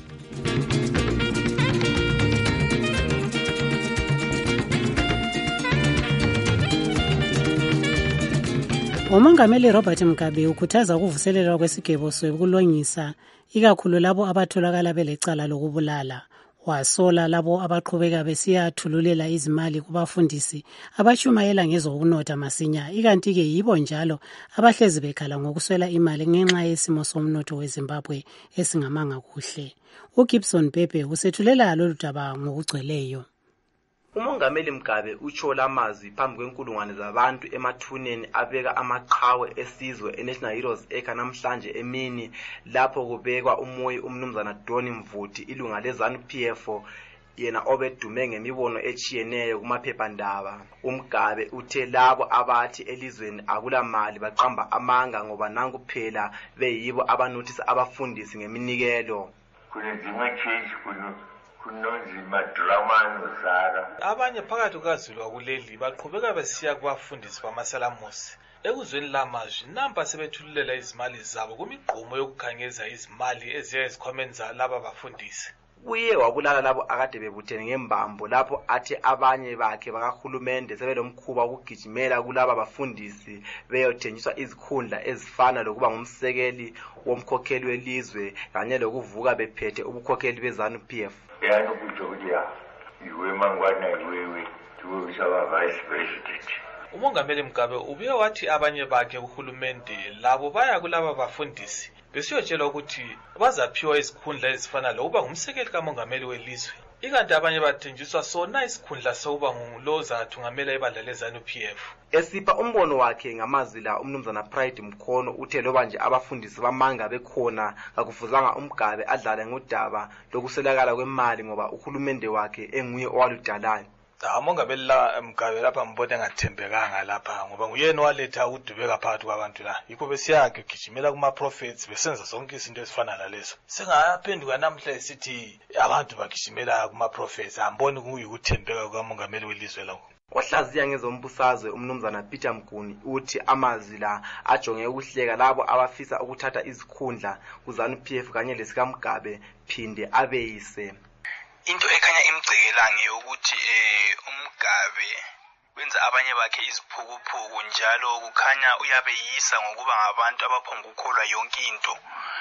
Umongameli Robert Mugabe ukhuthaza ukuvuselelwa kwesigwebo sokulongisa ikakhulu labo abatholakala belecala lokubulala. Wasola labo abaqhubeka besiyathululela izimali kubafundisi abashumayela ngezokunotha masinya, ikanti ke yibo njalo abahlezi bekhala ngokuswela imali ngenxa yesimo somnotho weZimbabwe esingamanga kuhle. uGibson Pepe usethulela lolu daba ngokugcweleyo. Umongameli Mugabe utsho lamazwi phambi kwenkulungwane zabantu emathuneni abeka amaqhawe esizwe eNational Heroes Acre namhlanje emini lapho kubekwa umoyi umnumzana Doni Mvuti, ilunga leZANU P F, yena obedume ngemibono echiyeneyo kumaphephandaba. uMugabe uthe labo abathi elizweni akula mali baqamba amanga ngoba nanku phela beyibo abanothisa abafundisi ngeminikelo. Kunezimwe change kuno kunonzima drama nozara. Abanye phakathi kukazulu kuleli baqhubeka besiya kubafundisi bamasalamusi. Ekuzweni lamazwi nampa sebethululela izimali zabo kumigqumo yokukhangeza izimali eziya ezikhwameni zalaba bafundisi. Uye wabulala labo akade bebuthene ngembambo lapho athi abanye bakhe bakahulumende sebelomkhuba ukugijimela kulaba bafundisi beyothenjiswa izikhundla ezifana lokuba ngumsekeli womkhokheli welizwe kanye lokuvuka bephethe ubukhokheli beZANU P F. Yani ukuthi ukuthi ya iwe mangwana iwewe tuwe usaba vice president. Umongameli Mugabe ubuye wathi abanye bakhe uhulumende labo baya kulaba bafundisi besiyotshela ukuthi bazaphiwa izikhundla ezifana lokuba ngumsekeli kamongameli welizwe, ikanti abanye bathenjiswa sona isikhundla sokuba nguloza athungamela ibandla leZANU P F. Esipha umbono wakhe ngamazwi la umnumzana Pride Mkhono uthe loba nje abafundisi bamanga bekhona akufuzanga uMugabe adlale ngodaba lokuselakala kwemali ngoba uhulumende wakhe enguye owaludalayo. Umongameli la Mugabe lapha mbona engathembekanga lapha ngoba nguyena waletha ukudubeka phakathi kwabantu la. Yikho besiyake gijimela kuma prophets besenza zonke izinto ezifana nalezo. Sengaphenduka namhla esithi abantu bagijimela kuma prophets, amboni kuyikuthembeka kwamongameli welizwe lawo. Ohlaziya ngezombusazwe umnumzana Peter Mguni uthi amazwi la ajonge ukuhleka labo abafisa ukuthatha izikhundla kuZANU P F kanye lesika Mugabe phinde abeyise. Into ekhanya imgcekelange ukuthi eh uMugabe wenza abanye bakhe iziphukuphuku njalo kukhanya uyabeyisa ngokuba ngabantu abaphonga ukukholwa yonke into.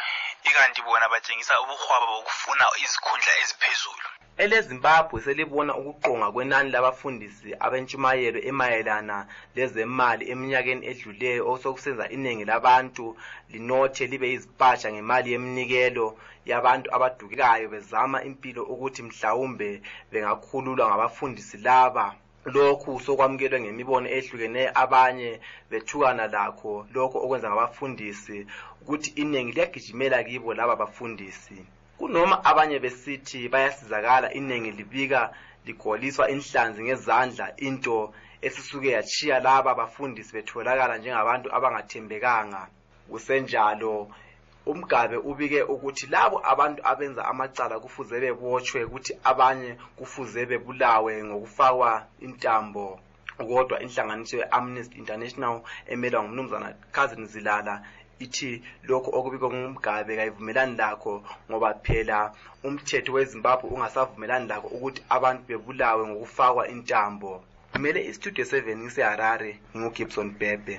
ikanti bona batshengisa ubuhwaba bokufuna izikhundla eziphezulu. EleZimbabwe selibona ukuqonga kwenani labafundisi abentshumayelo emayelana lezemali eminyakeni edluleyo osokusenza iningi labantu linothe libe izipatsha ngemali yeminikelo yabantu abadukekayo bezama impilo ukuthi mhlawumbe bengakhululwa ngabafundisi laba. Lokhu sokwamukelwe ngemibono ehlukeneyo, abanye bethukana lakho lokho okwenza ngabafundisi ukuthi iningi liyagijimela kibo laba bafundisi. Kunoma abanye besithi bayasizakala, iningi libika ligoliswa inhlanzi ngezandla, into esisuke yachiya laba bafundisi betholakala njengabantu abangathembekanga. Kusenjalo uMgabe ubike ukuthi labo abantu abenza amacala kufuze bebotshwe, ukuthi abanye kufuze bebulawe ngokufakwa intambo. Kodwa inhlanganiso ye-Amnesty International emelwa ngumnumzana Cousin Zilala ithi lokho okubikwa nguMgabe kayivumelani lakho, ngoba phela umthetho weZimbabwe ungasavumelani lakho ukuthi abantu bebulawe ngokufakwa intambo. Kumele iStudio seven ngiseHarare, nguGibson Bhebhe.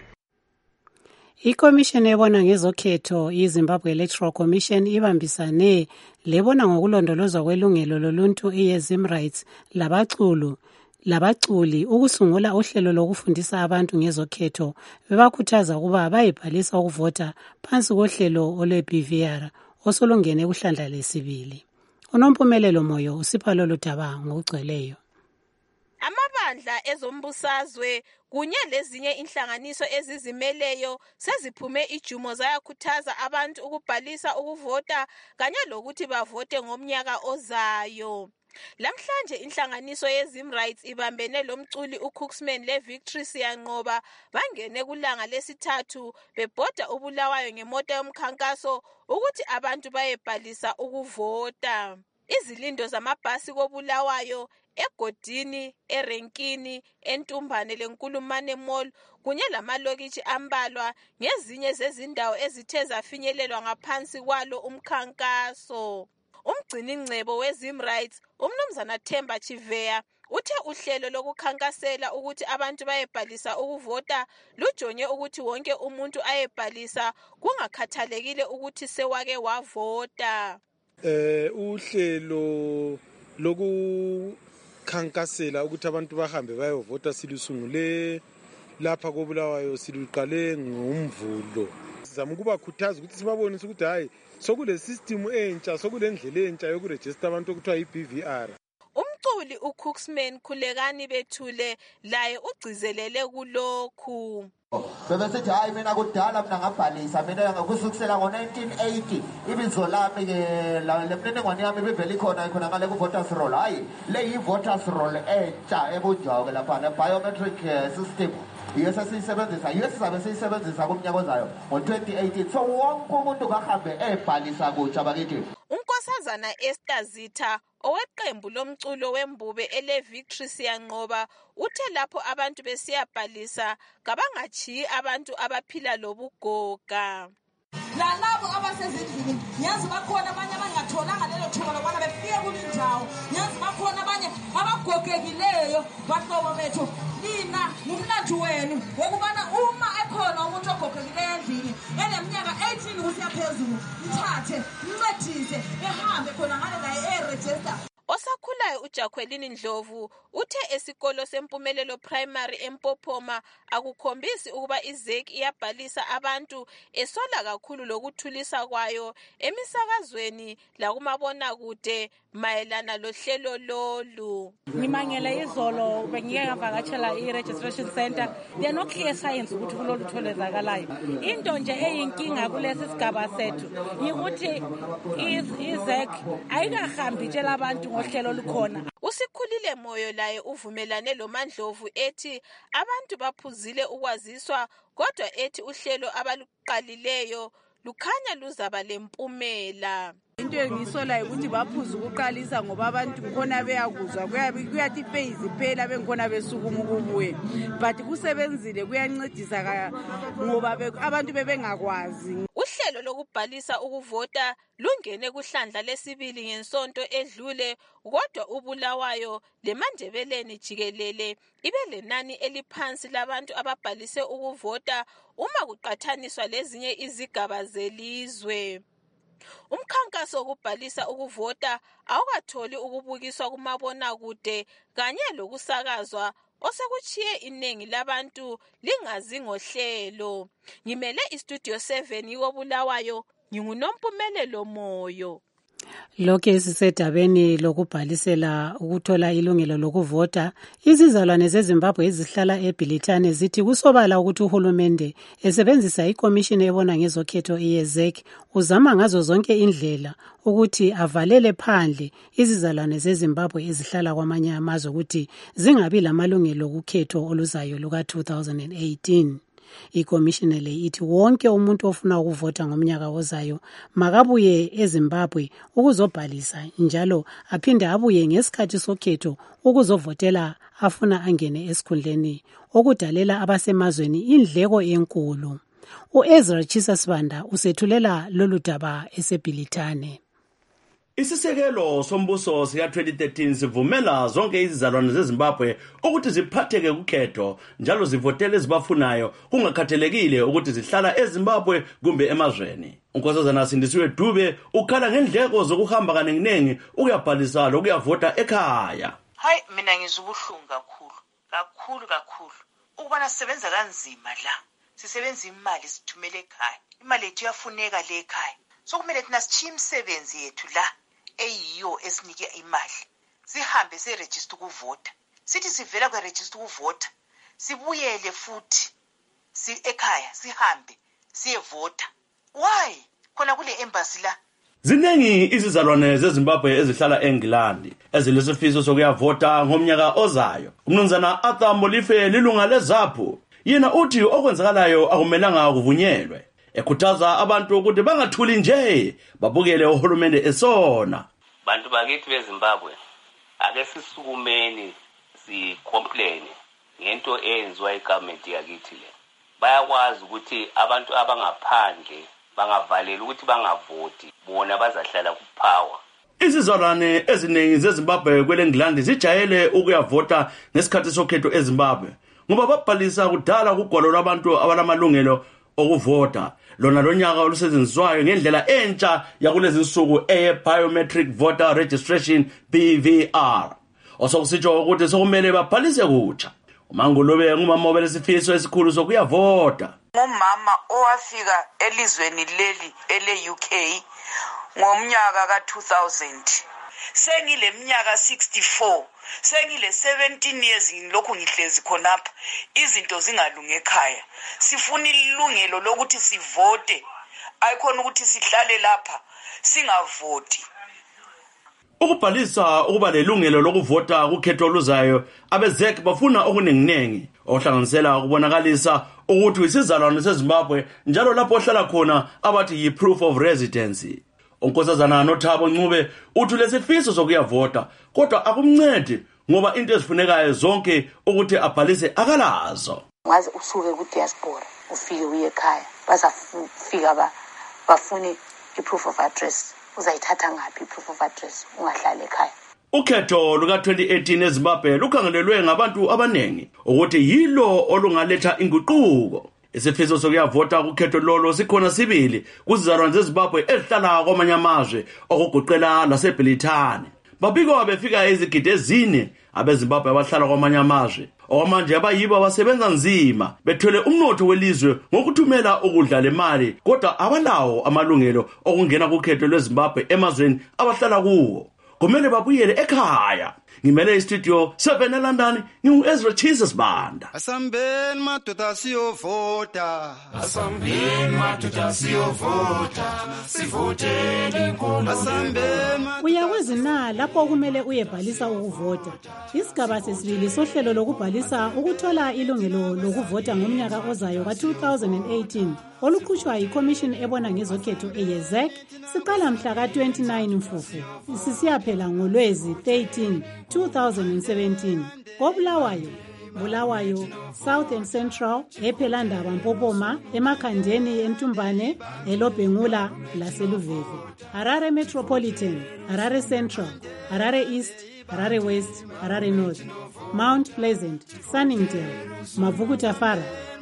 Ikomishini ebona ngezokhetho iZimbabwe Electoral Commission ibambisane lebona ngokulondolozwa kwelungelo loluntu iZimRights labaculu labaculi ukusungula uhlelo lokufundisa abantu ngezokhetho, bebakhuthaza ukuba bayibhalisa ukuvota phansi kohlelo olwe-B V R osolungene kuhlandla lesibili. Unompumelelo Moyo usipha lolu daba ngokugcweleyo. Amabandla ezombusazwe kunye lezinye inhlanganiso ezizimeleyo seziphume ijumo zayakhuthaza abantu ukubhalisa ukuvota kanye lokuthi bavote ngomnyaka ozayo. Lamhlanje inhlanganiso yeZimRights ibambene lomculi uCooksman leVictory Siyanqoba bangene kulanga lesithathu bebhoda ubulawayo ngemota yomkhankaso ukuthi abantu bayebhalisa ukuvota. Izilindo zamabhasi kobulawayo egodini, erenkini, entumbane lenkulumane mall kunye lamalokitshi ambalwa ngezinye zezindawo ezithe zafinyelelwa ngaphansi kwalo umkhankaso. Umgciningcebo weZimRights umnumzana Themba Chiveya uthe uhlelo lokukhankasela ukuthi abantu bayebhalisa ukuvota lujonge ukuthi wonke umuntu ayebhalisa kungakhathalekile ukuthi sewake wavota. Eh uhlelo lokukhankasela ukuthi abantu bahambe bayovota silusungule lapha kobulawayo, siluqale ngomvulo. Sizama ukubakhuthaza ukuthi sibabonise ukuthi hayi sokule system entsha, sokule ndlela entsha yokuregister abantu okuthiwa i-B V R. Umculi uCooksman Khulekani Bethule laye ugcizelele kulokhu. Bebesithi hayi mina kudala mina ngabhalisa, mina ngakusukisela ngo-nineteen eighty ibizo lami ke le mniningwane yami ibivele ikhona ikhona ngale ku-voters roll. Hayi le yi-voters roll entsha ebunjwayo ke lapha ne-biometric system yesa siyisebenzisa, yesizabe siyisebenzisa kumnyaka ozayo ngo-twenty eighteen. So wonke umuntu kahambe ebhalisa kutsha bakithi. uNkosazana Esther Zitha oweqembu lomculo wembube eleVictory Siyanqoba uthe lapho abantu besiyabhalisa kabangachiyi abantu abaphila lobugoga. Lalabo abasezindlini nyazi bakhona abanye abangatholanga lelo thuba lokubana befike kulindawo, nyazi bakhona abanye abagogekileyo. Bahlobo bethu, nina ngumlandu wenu wokubana uma ekhona umuntu ogogekileyo endlini eneminyaka eighteen kusiya phezulu, mthathe mncedise ehambe khona ngale la e-register. Osakhulayo uJakhwelini Ndlovu uthe esikolo sempumelelo primary eMpophoma akukhombisi ukuba iZ E C iyabhalisa abantu, esola kakhulu lokuthulisa kwayo emisakazweni lakumabona kude mayelana lohlelo lolu. Ngimangele izolo bengike ngavakatshela i-registration center, they are no clear signs ukuthi kulolu tholezakalayo. Into nje eyinkinga kulesi sigaba sethu yikuthi iZ E C ayikahambi tshela abantu ngohlelo lukhona. Usikhulile Moyo laye uvumelane loMandlovu ethi abantu baphuzile ukwaziswa, kodwa ethi uhlelo abaluqalileyo lukhanya luzaba lempumela. Into engisola ukuthi baphuza ukuqalisa ngoba abantu ngkhona beyakuzwa, kuyathi phase phela bengikhona besukuma ukubuye, but kusebenzile kuyancedisa ngoba abantu bebengakwazi. Uhlelo lokubhalisa ukuvota lungene kuhlandla lesibili ngensonto edlule, kodwa ubulawayo leMandebeleni jikelele ibe lenani eliphansi labantu ababhalise ukuvota uma kuqathaniswa lezinye izigaba zelizwe. Umkhankaso wokubhalisa ukuvota awukatholi ukubukiswa kumabonakude kanye lokusakazwa osekuchiye iningi labantu lingazi ngohlelo. Ngimele istudio seven yobulawayo, nginguNompumelelo Moyo. Lokhu sisedabeni lokubhalisela ukuthola ilungelo lokuvota. Izizalwane zeZimbabwe ezihlala eBhilitane zithi kusobala ukuthi uhulumende esebenzisa ikomishini ebona ngezokhetho iYezek uzama ngazo zonke indlela ukuthi avalele phandle izizalwane zeZimbabwe ezihlala kwamanye amazwe ukuthi zingabi lamalungelo okukhetho oluzayo luka two thousand eighteen. Ikomishini le ithi wonke umuntu ofuna ukuvota ngomnyaka ozayo makabuye eZimbabwe ukuzobhalisa njalo aphinde abuye ngesikhathi sokhetho ukuzovotela afuna angene esikhundleni okudalela abasemazweni indleko enkulu. uEzra Chisasibanda usethulela lolu daba eseBhilitane. Isisekelo sombuso sika twenty thirteen sivumela zonke izizalwane zeZimbabwe ukuthi ziphatheke kukhetho njalo zivotele ezibafunayo kungakhathalekile ukuthi zihlala eZimbabwe kumbe emazweni. Unkosazana Sindisiwe Dube ukhala ngendleko zokuhamba kanenginengi ukuyabhalisa lokuyavota ekhaya. Hayi mina ngizubuhlungu kakhulu kakhulu kakhulu ukubana sisebenza kanzima la sisebenza imali sithumele ekhaya imali yethu yafuneka le ekhaya sokumele thina sichiye imisebenzi yethu la eyiyo esinike imali sihambe siregister ukuvota sithi sivela kwe register ukuvota sibuyele futhi si ekhaya sihambe siyevota. Why khona kule embassy la? Ziningi izizalwane zeZimbabwe ezihlala eNgilandi ezilesifiso sokuyavota ngomnyaka ozayo. Umnumzana Arthur Molife lilunga leZAPHU yena uthi okwenzakalayo akumelanga kuvunyelwe. Ekhuthaza abantu ukuthi bangathuli nje babukele uhulumende esona. Bantu bakithi beZimbabwe ake sisukumeni si complain ngento eyenziwa eGovernment yakithi le. Bayakwazi ukuthi abantu abangaphandle bangavaleli ukuthi bangavoti bona bazahlala kupower. Izizalwane eziningi zeZimbabwe kweleNgilandi zijayele ukuyavota ngesikhathi sokhetho eZimbabwe ngoba babhalisa kudala kugwalo lwabantu abalamalungelo okuvota. Lona lonyaka olusebenziswayo ngendlela entsha yakulezi insuku eye biometric voter registration B V R. Osokusitsho ukuthi sokumele babhalise kutsha. uMangolobe ngumama obelesifiso esikhulu sokuyavota. Ngumama owafika elizweni leli ele U K ngomnyaka ka two thousand. Sengile minyaka sixty-four, sengile seventeen years ngilokhu ngihlezi khonapha izinto zingalunge ekhaya. Sifuna ilungelo lokuthi sivote, ayikhona ukuthi sihlale lapha singavoti. Ukubhalisa ukuba lelungelo lokuvota kukhetho oluzayo abeZek bafuna okuninginengi ohlanganisela ukubonakalisa ukuthi isizalwane seZimbabwe njalo lapho ohlala khona abathi yi proof of residency. Unkosazana Nothabo Ncube uthi lesifiso sokuyavota kodwa akumncedi ngoba into ezifunekayo zonke ukuthi abhalise akalazo. Ngaze usuke ku diaspora ufike uye ekhaya bazafika ba bafune i-proof of address. Uzayithatha ngaphi i-proof of address ungahlala ekhaya? Ukhetho luka twenty eighteen eZimbabwe lukhangelelwe ngabantu abanengi ukuthi yilo olungaletha inguquko. Isifiso sokuyavota kukhetho lolo sikhona sibili kuzizalwane zeZimbabwe ezihlala kwamanye amazwe okugoqela laseBhilitane. Babikwa befika izigidi ezine abeZimbabwe abahlala kwamanye amazwe. Okwamanje abayibo basebenza nzima bethwele umnotho welizwe ngokuthumela ukudla lemali kodwa abalawo amalungelo okungena kukhetho lweZimbabwe emazweni abahlala kuwo. Kumele babuyele ekhaya. Ngimele istudio seven eLondon nginguEzra Chisasibanda. Asambeni madoda siyovota. Asambeni madoda siyovota. Sivotele inkulu. Asambeni Uyakwazi na lapho okumele uyebhalisa ukuvota. Isigaba sesibili sohlelo lokubhalisa ukuthola ilungelo lokuvota ngomnyaka ozayo ka two thousand eighteen olukhutshwa yiCommission ebona ngezokhetho eYezek siqala mhla ka twenty-nine Mfufu sisiyaphela ngoLwezi thirteen two thousand seventeen. Kobulawayo, Bulawayo, South and Central, ePhelandaba Mpopoma, eMakhandeni eNtumbane, eLobhengula laseLuveve. Harare Metropolitan, Harare Central, Harare East, Harare West, Harare North, Mount Pleasant, Sunningdale, Mavuku Tafara,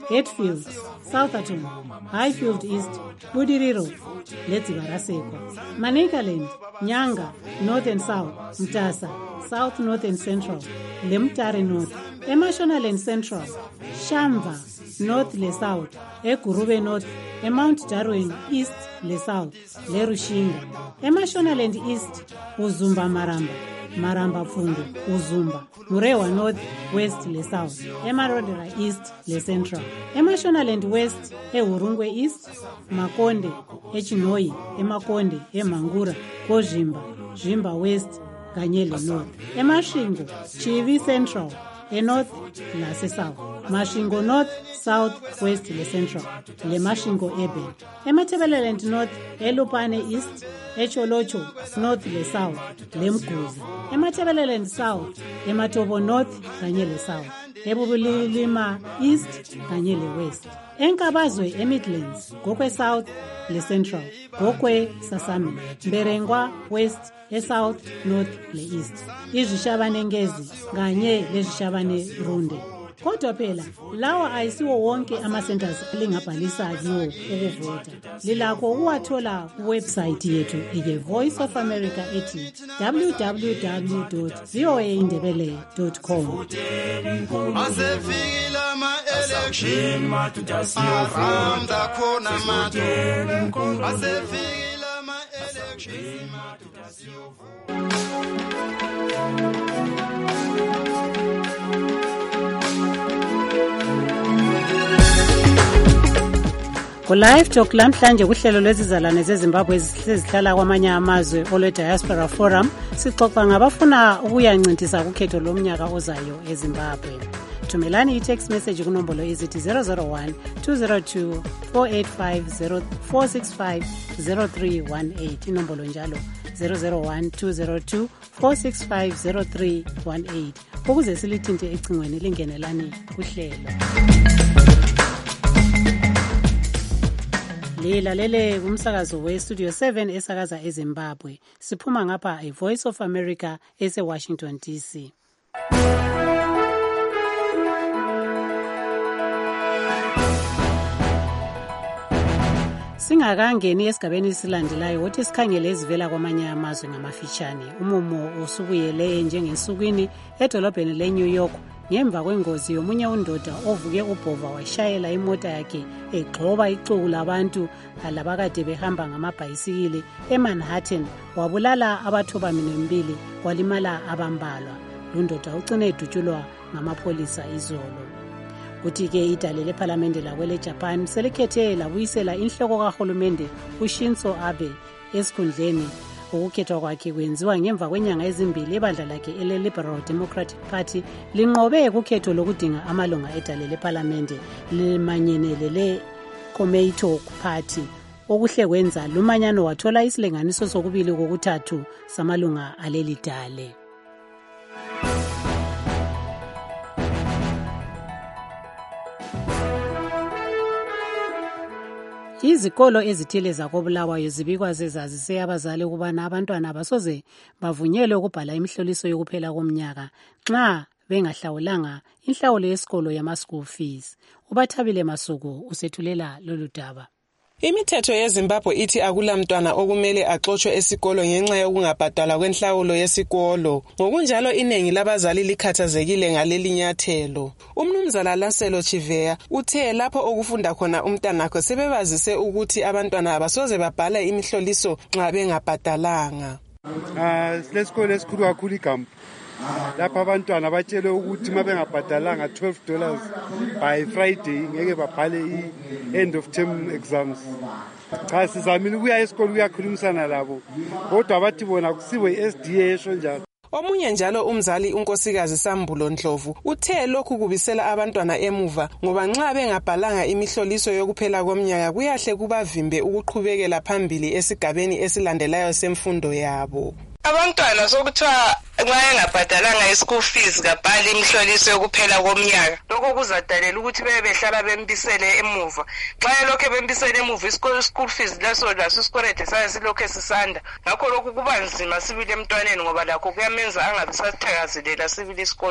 Hatfield, Southerton, Highfield East, Budiriro, Letsibarasekwa, Manicaland, Nyanga, North and South, Mtasa, South, North and Central, Lemtare North, Emashonaland Central, Shamva, North le South, Egurube North, e Mount Darwin East le South, le Rushinga, Emashonaland East, Uzumba Maramba, Maramba Fundu, Uzumba, Murewa North, West le South, Emarodera East le Central, Emashonaland West, e Urungwe East, Makonde, e Chinoi, e Makonde, e Mangura, Kozhimba, Zhimba West, Kanyele North, Emashingo, Chivi Central, e North lase South, Mashingo North, South, West le Central, le Mashingo Urban, Emathebeleland North, e Lupane East, e Cholocho North le South, le Mguzi, Emathebeleland South, e Matobo North kanye le South, e Bubulilima East kanye le West, Enkabazwe e Midlands, Gokwe South le Central, Gokwe Sasami, Mberengwa West e South, North le East, izishabane ngezi kanye lezishabane runde. Kodwa phela lawa ayisiwo wonke ama-centers elingabhalisa kiwo ukuvota. Lilakho ukuwathola kuwebsite yethu ike Voice of America ethi w w w dot v o a indebele dot com. Asefikile ama-election ahamba khona mato. Asefikile ama-election Ku-Live Talk lamhlanje kuhlelo lwezizalwane zeZimbabwe ezihlala kwamanye amazwe olwe-Diaspora Forum sixoxa ngabafuna ukuyancintisa kukhetho lomnyaka ozayo eZimbabwe. Thumelani i-text message kunombolo izithi zero zero one two zero two four eight five zero four six five zero three one eight, inombolo njalo zero zero one two zero two four six five zero three one eight ukuze silithinte ecingweni lingenelani kuhlelo. Lilalele kumsakazo we-Studio seven esakaza eZimbabwe. Siphuma ngapha e-Voice of America ese-Washington D C. Singakangeni esigabeni esilandelayo wothi sikhangele ezivela kwamanye amazwe ngamafitshane. Umumo usubuyele njengensukwini edolobheni le-New York ngemva kwengozi yomunye undoda ovuke ubhova washayela imota yakhe egxoba ixuku labantu labakade behamba ngamabhayisikili eManhattan, wabulala abathobamini walimala abambalwa. Lundoda ugcine edutshulwa ngamapholisa izolo. Kuthi-ke idale lephalamende lakwele Japan selikhethe labuyisela inhloko kahulumende uShinzo Abe esikhundleni. Ukukhethwa kwakhe kwenziwa ngemva kwenyanga ezimbili ibandla lakhe ele-Liberal Democratic Party linqobe kukhetho lokudinga amalunga edale lephalamende limanyenele le-Komeito Party. Okuhle kwenza lumanyano wathola isilinganiso sokubili kokuthathu samalunga aleli dale. Izikolo ezithile zakoBulawayo zibikwa zezazise abazali ukubana abantwana abasoze bavunyelwe ukubhala imihloliso yokuphela komnyaka nxa bengahlawulanga inhlawulo yesikolo yama-school fees. Ubathabile Masuku usethulela lolu daba. Imithetho yeZimbabwe ithi akulamntwana okumele axoshwe esikolo ngenxa yokungabhadalwa kwenhlawulo yesikolo. Ngokunjalo iningi labazali likhathazekile ngaleli nyathelo. Umnumzana Laselo Chiveya uthe lapho okufunda khona umntanakho sebebazise ukuthi abantwana abasoze babhale imihloliso nxa bengabhadalanga. Ah, lesikolo esikhulu kakhulu iGampu. Lapha abantwana batshelwe ukuthi uma bengabhadalanga twelve dollars by Friday ngeke babhale i-end of term exams. Cha, sizamile ukuya esikolo ukuyakhulumisana labo, kodwa bathi bona kusiwe i-S D A esho njalo. Omunye njalo umzali unkosikazi Sambulo Ndlovu uthe lokhu kubisela abantwana emuva ngoba nxa bengabhalanga imihloliso yokuphela komnyaka kuyahle kubavimbe ukuqhubekela phambili esigabeni esilandelayo semfundo yabo. Abantwana sokuthiwa nxa engabhadalanga i-school fees kabhali imihloliso yokuphela komnyaka, lokho kuzadalela ukuthi bebe behlala bembisele emuva. Nxa lokho bembisele emuva isikolo school fees leso laso isikwelede saye silokho esisanda, ngakho lokhu kuba nzima sibili emntwaneni ngoba lakho kuyamenza angabi sathakazelela sibili isikolo.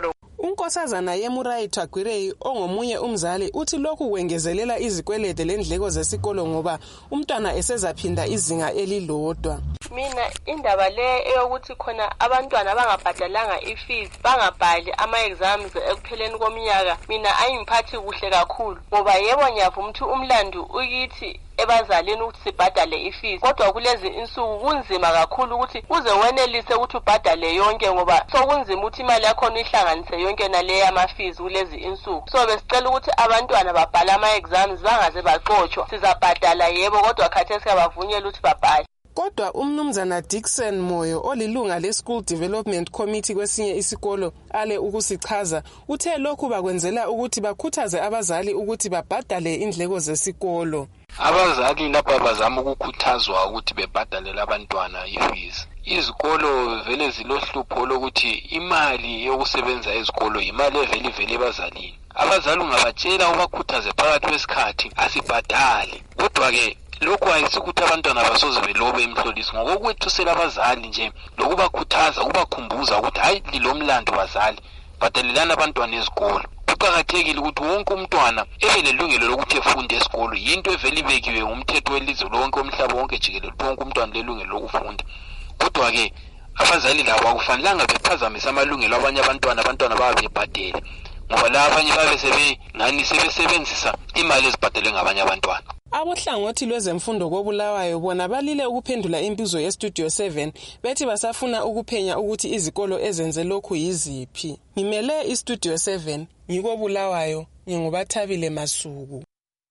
Unkosazana Yemurai Tagwirei ongomunye umzali uthi lokhu kwengezelela izikwelede lendleko zesikolo ngoba umntwana esezaphinda izinga elilodwa. Mina indaba le eyokuthi khona abantwana bangabhadalanga ifees bangabhali ama-exams ekupheleni komnyaka mina ayingiphathi kuhle kakhulu ngoba yebo ngiyavuma ukuthi umlando ukithi ebazalini ukuthi sibhadale ifees kodwa kulezi insuku kunzima kakhulu ukuthi uze wenelise ukuthi ubhadale yonke ngoba sokunzima ukuthi imali yakho uyihlanganise yonke nale yama-fees kulezi insuku. So besicela ukuthi abantwana babhale ama-exams bangaze baxotshwa. Sizabhadala yebo kodwa khathesi abavunyelwa ukuthi babhale. Kodwa umnumzana Dickson Moyo olilunga le-School Development Committee kwesinye isikolo ale ukusichaza uthe lokhu bakwenzela ukuthi bakhuthaze abazali ukuthi babhadale indleko zesikolo. Abazali lapha bazama ukukhuthazwa ukuthi bebhadalele abantwana ifees. Izikolo vele zilohlupho lokuthi imali yokusebenza ezikolo imali eveli vele ebazalini. Abazali ungabatshela ubakhuthaze phakathi kwesikhathi asibhadale. Kodwa ke lokhu ayisikuthi abantwana basoze belobe emhloliso ngokokwethusela abazali nje lokubakhuthaza ukubakhumbuza ukuthi hayi lilomlando bazali bhadalelana abantwana ezikolo. Kuqakathekile ukuthi wonke umntwana ebe lelungelo lokuthi efunde esikolo. Yinto evele ibekiwe ngumthetho welizwe lonke umhlaba wonke jikelele wonke umntwana lelungelo lokufunda. Kodwa ke abazali labo akufanelanga bephazamise amalungelo abanye abantwana abantwana babe bebhadele ngoba la abanye babe sebe ngani sebesebenzisa imali ezibhadalwe ngabanye abantwana. Abohlangothi lwezemfundo koBulawayo bona balile ukuphendula impizo ye-Studio seven bethi basafuna ukuphenya ukuthi izikolo ezenze lokhu yiziphi. Ngimele i-Studio seven ngikoBulawayo ngingubathabile Masuku.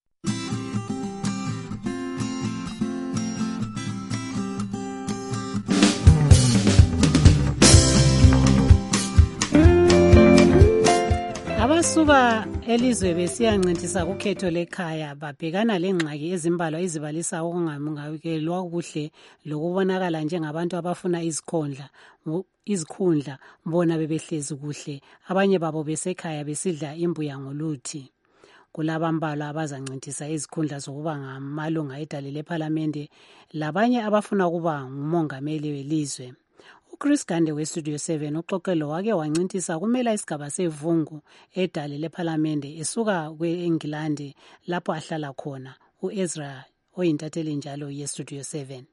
Abasuka elizwe besiyancintisa kukhetho lekhaya babhekana lengxaki ezimbalwa izibalisa okungamukelwa kuhle lokubonakala njengabantu abafuna izikhondla izikhundla bona bebehlezi kuhle abanye babo besekhaya besidla imbuya ngoluthi. Kulabambalwa abazancintisa izikhundla zokuba ngamalunga edale lePhalamende labanye abafuna ukuba ngumongameli welizwe. Chris Gande we-Studio seven uxoxelo wake wancintisa kumela isigaba sevungu edale lePhalamende esuka kwe-Engilandi lapho ahlala khona u-Ezra oyintatheli njalo ye-Studio seven.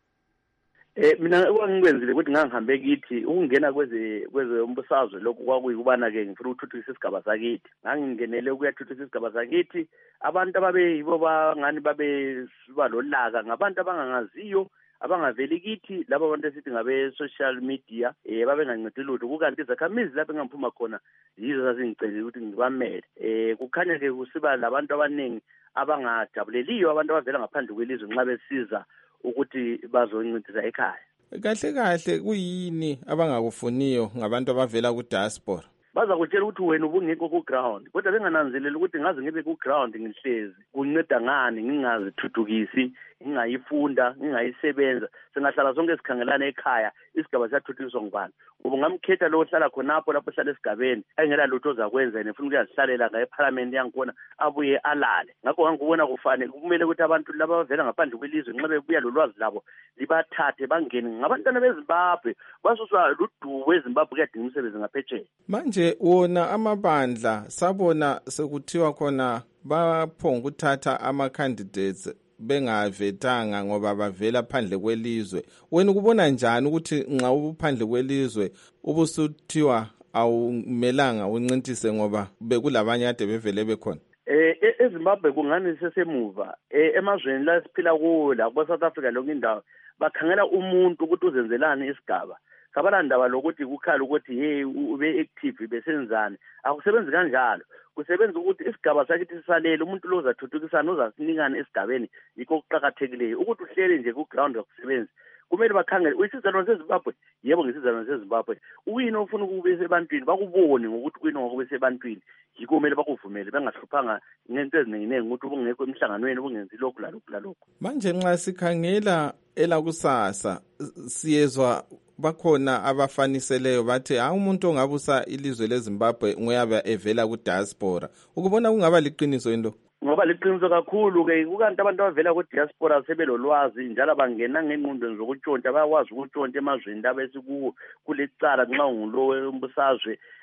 Eh mina okwangikwenzile ukuthi ngangihambe kithi ukungena kweze kweze umbusazwe lokho kwakuyikubana ke ngifuna ukuthuthukisa isigaba sakithi. Ngangingenele ukuyathuthukisa isigaba sakithi abantu ababe yibo bangani babe balolaka ngabantu abangangaziyo abangaveli kithi laba bantu esithi ngabe social media eh babengancedi lutho kukanti izakhamizi lapho engiphuma khona yizo zazingicela ukuthi ngibamele eh kukhanya ke kusiba labantu abaningi abangajabuleliyo abantu abavela ngaphandle kwelizwe nxa besiza ukuthi bazoncintisa ekhaya. Kahle kahle kuyini abangakufuniyo ngabantu abavela ku diaspora? Baza kutshela ukuthi wena ubungekho ku ground kodwa bengananzeleli ukuthi ngaze ngibe ku ground ngihlezi kunceda ngani ngingazithuthukisi ngingayifunda ngingayisebenza singahlala sonke sikhangelana ekhaya isigaba siyathuthukiswa ngubani ngoba ngamkhetha lo ohlala khonapho lapho hlala esigabeni engela lutho ozakwenza yena ufuna ukuyazihlalela ngaye eParliament yangikhona abuye alale ngakho ngangubona kufanele kumele ukuthi abantu laba bavela ngaphandle kwelizwe nxa bebuya lolwazi labo libathathe bangene ngabantwana beZimbabwe basuswa ludubo eZimbabwe kuyadinga umsebenzi ngaphetsheya. Manje wona amabandla sabona sekuthiwa khona baphonga ukuthatha ama candidates bengavetanga ngoba bavela phandle kwelizwe. Wena ukubona njani ukuthi nxa uphandle kwelizwe ubusuthiwa awumelanga uncintise ngoba bekulabanye ade bevele bekhona? Eh eZimbabwe kungani sesemuva emazweni la siphila kuwo la kwa South Africa lonke indawo bakhangela umuntu ukuthi uzenzelani isigaba. Kabalanda lokuthi kukhala ukuthi hey ube active besenzani akusebenzi kanjalo kusebenza ukuthi isigaba sakithi sisalele umuntu lo uzathuthukisana uzasinikana esigabeni yikho kuqhakathekileyo ukuthi uhlele nje ku ground yokusebenza kumele bakhangele uyisizalwane seZimbabwe yebo ngisizalwane seZimbabwe uyini ofuna ukubese ebantwini bakubone ngokuthi kuyini ngokubese ebantwini yikho kumele bakuvumele bengahluphanga ngento eziningi ukuthi ubungekho emhlanganweni ubungenzi lokhu lalokhu lalokhu. Manje nxa sikhangela elakusasa siyezwa bakhona abafaniseleyo bathi ha umuntu ongabusa ilizwe leZimbabwe ngoyaba evela ku diaspora ukubona kungaba liqiniso into? Ngoba liqiniso kakhulu ke kukanti abantu abavela ku diaspora sebelolwazi njalo bangena ngengqondo zokutshontsha bayakwazi ukutshontsha emazweni laba esikuwo kulecala nxa ngulo umbusazwe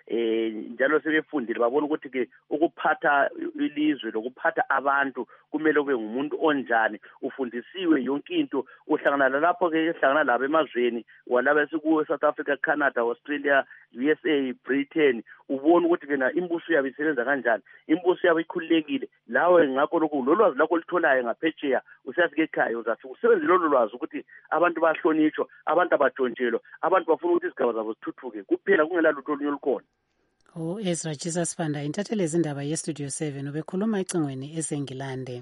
eh njalo sebefundile babona ukuthi ke ukuphatha ilizwe lokuphatha abantu kumele ube ngumuntu onjani, ufundisiwe yonke into, uhlangana lapho ke uhlangana labo emazweni walaba esiku South Africa, Canada, Australia, U S A, Britain, ubona ukuthi kena imbuso yabo isebenza kanjani, imbuso yabo ikhululekile. Lawe ngakho lokho lolwazi lakho litholayo ngaphetsheya usiyafika ekhaya uzafika usebenzise lolu lwazi ukuthi abantu bahlonitshwa, abantu abajontshelwa, abantu bafuna ukuthi izigaba zabo zithuthuke kuphela, kungela lutho olunye olukhona. Oh, Ezra Jesus Fanda, intatheli izindaba yeStudio seven ubekhuluma ecingweni eseNgilande.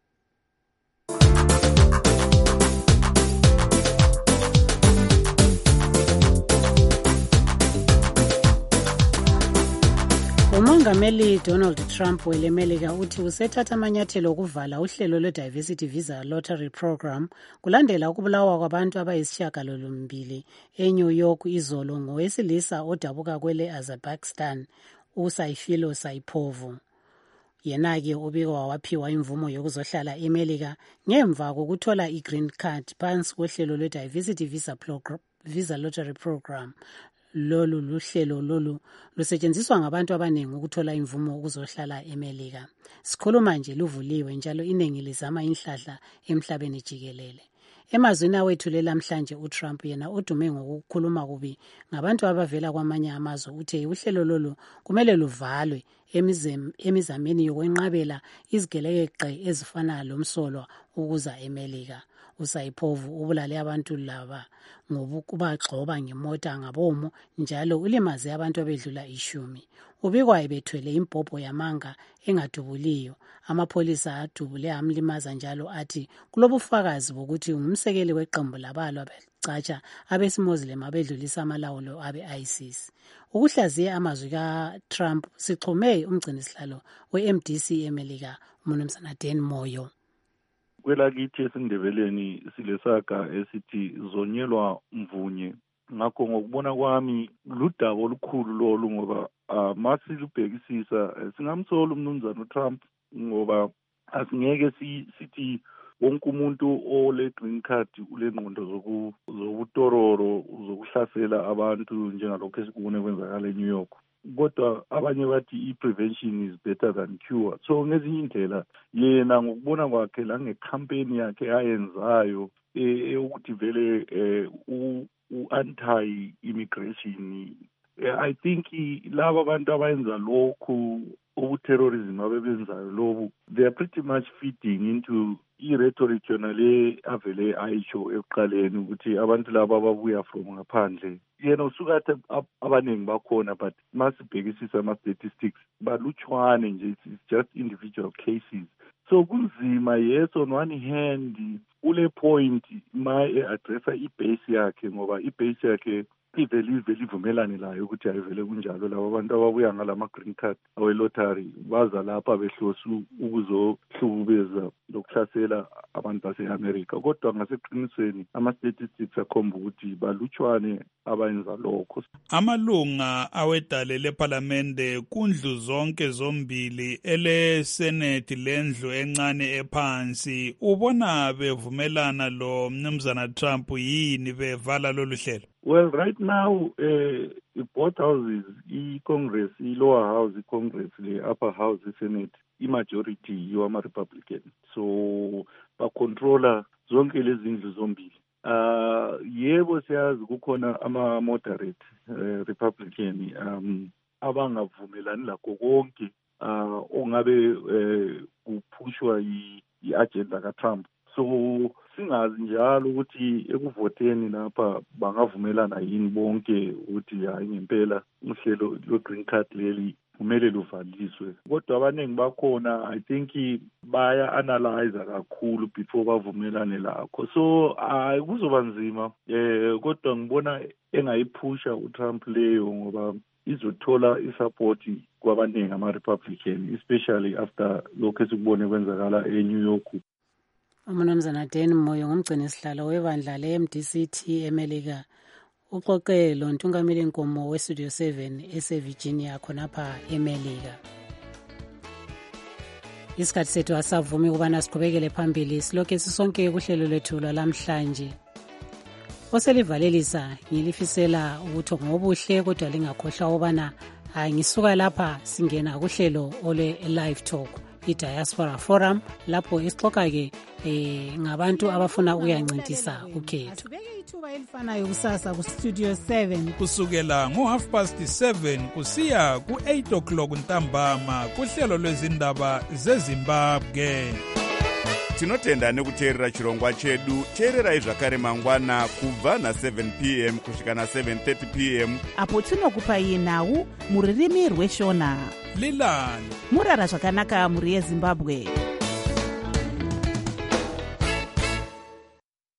Umongameli Donald Trump welemelika uthi usethatha amanyathelo okuvala uhlelo lwe-Diversity Visa Lottery Program kulandela ukubulawa kwabantu abayisishiyagalombili eNew York izolo ngowesilisa odabuka kwele Azerbaijan uSayfullo Saipov. Yena-ke ubike wawaphiwa imvumo yokuzohlala eMelika ngemva kokuthola i-green card phansi kohlelo lwe-Diversity Visa, Visa Lottery Program. Lolu luhlelo lolu lusetshenziswa ngabantu abaningi ukuthola imvumo ukuzohlala eMelika. Sikhuluma nje luvuliwe njalo iningi lizama inhlahla emhlabeni jikelele. Emazwini awethulela namhlanje uTrump yena udume ngokukhuluma kubi ngabantu abavela kwamanye amazwe uthe uhlelo lolu kumele luvalwe emizameni yokwenqabela izigelekeqe ezifana lomsolwa ukuza eMelika. uSaipov ubulale abantu laba ngokubagxoba ngemota ngabomo njalo ulimaze abantu abedlula ishumi. Ubikwayo bethwele impopho yamanga engadubuliyo. Amapholisa adubule amlimaza njalo athi kulobufakazi bokuthi ngumsekeli weqembu labalwa becatsha abesimozilem abedlulisa amalawulo abe-ISIS. Ukuhlaziya amazwi kaTrump sixhume umgcinisihlalo we-M D C eMelika uMnumzana Dan Moyo. Kwelakithi esindebeleni silesaga esithi zonyelwa mvunye, ngakho ngokubona kwami ludaba olukhulu lolu ngoba uh, masilubhekisisa singamsola umnumzana uTrump ngoba asingeke sithi wonke umuntu ole green card ule ngqondo zokutororo zokuhlasela abantu njengalokho esikubone kwenzakala eNew York. Kodwa abanye bathi i-prevention is better than cure. So ngezinye indlela yena ngokubona kwakhe la ngecampaign yakhe ayenzayo ukuthi vele u-anti-immigration, I think laba abantu abayenza lokhu ubu-terrorism abebenzayo lobu, they are pretty much feeding into i-rhetoric yona le avele ayisho ekuqaleni ukuthi abantu laba ababuya from ngaphandle yena usukathi abaningi bakhona, but masibhekisisa ama-statistics balutshwane nje, it's just individual cases. So kunzima, yes, on one hand ule point ma e-addressa i-base yakhe ngoba i-base yakhe ivele ivele ivumelane layo ukuthi ayivele kunjalo labo abantu ababuya ngalama green card awe-lottery baza lapha behlosu ukuzohlukubeza lokuhlasela abantu base-America. Kodwa ngaseqinisweni ama-statistics akhomba ukuthi balutshwane abayenza lokho. Amalunga awedale lephalamende kundlu zonke zombili ele-Senate lendlu encane ephansi, ubona bevumelana lo mnumzana Trump yini bevala lolu hlelo? Well, right now, uh, both houses, i-Congress, i-lower house, i-Congress, the-upper house, i-Senate, i-majority, you-ama-Republican. So, bakontrola zonke lezi zindlu zombili. Uh, yebo siyazi kukhona ama-moderate uh, Republican um, abangavumelani lakho konke uh, ongabe uh, kuphushwa i-agenda ka-Trump. So singazi njalo ukuthi ekuvoteni lapha bangavumelana yini bonke ukuthi hayi ngempela uhlelo lo-green card leli kumele luvaliswe. Kodwa abaningi bakhona I think baya analyze kakhulu before bavumelane lakho. So hayi kuzoba nzima, eh kodwa ngibona engayiphusha uTrump leyo ngoba izothola isupport kwabaningi ama-Republican, especially after lokho esikubone kwenzakala eNew York. Umnumzana Dan Moyo ngumgcinisihlalo webandla le-M D C T eMelika uxoxe lo ntungameli nkomo we-Studio seven ese-Virginia khonapha eMelika. Isikhathi sethu asavumi ukubana siqhubekele phambili silokhu sisonke kuhlelo lwethu lwalamhlanje. Oselivalelisa ngilifisela ukuthi ngobuhle kodwa lingakhohlwa ubana hayi ngisuka lapha singena kuhlelo ole live talk i-diaspora forum lapho esixoxa-ke eh ngabantu abafuna ukuyancintisa ukhetho. Ithuba elifanayo kusasa ku-studio seven kusukela ngo-half past seven kusiya ku-eight o'clock ntambama kuhlelo lwezindaba zezimbabwe. tinotenda nekuteerera chirongwa chedu. teererai zvakare mangwana kubva na-seven p m kusvika na-seven thirty p m apo tinokupai nhau muririmi rweshona. lilani murara zvakanaka muri yezimbabwe.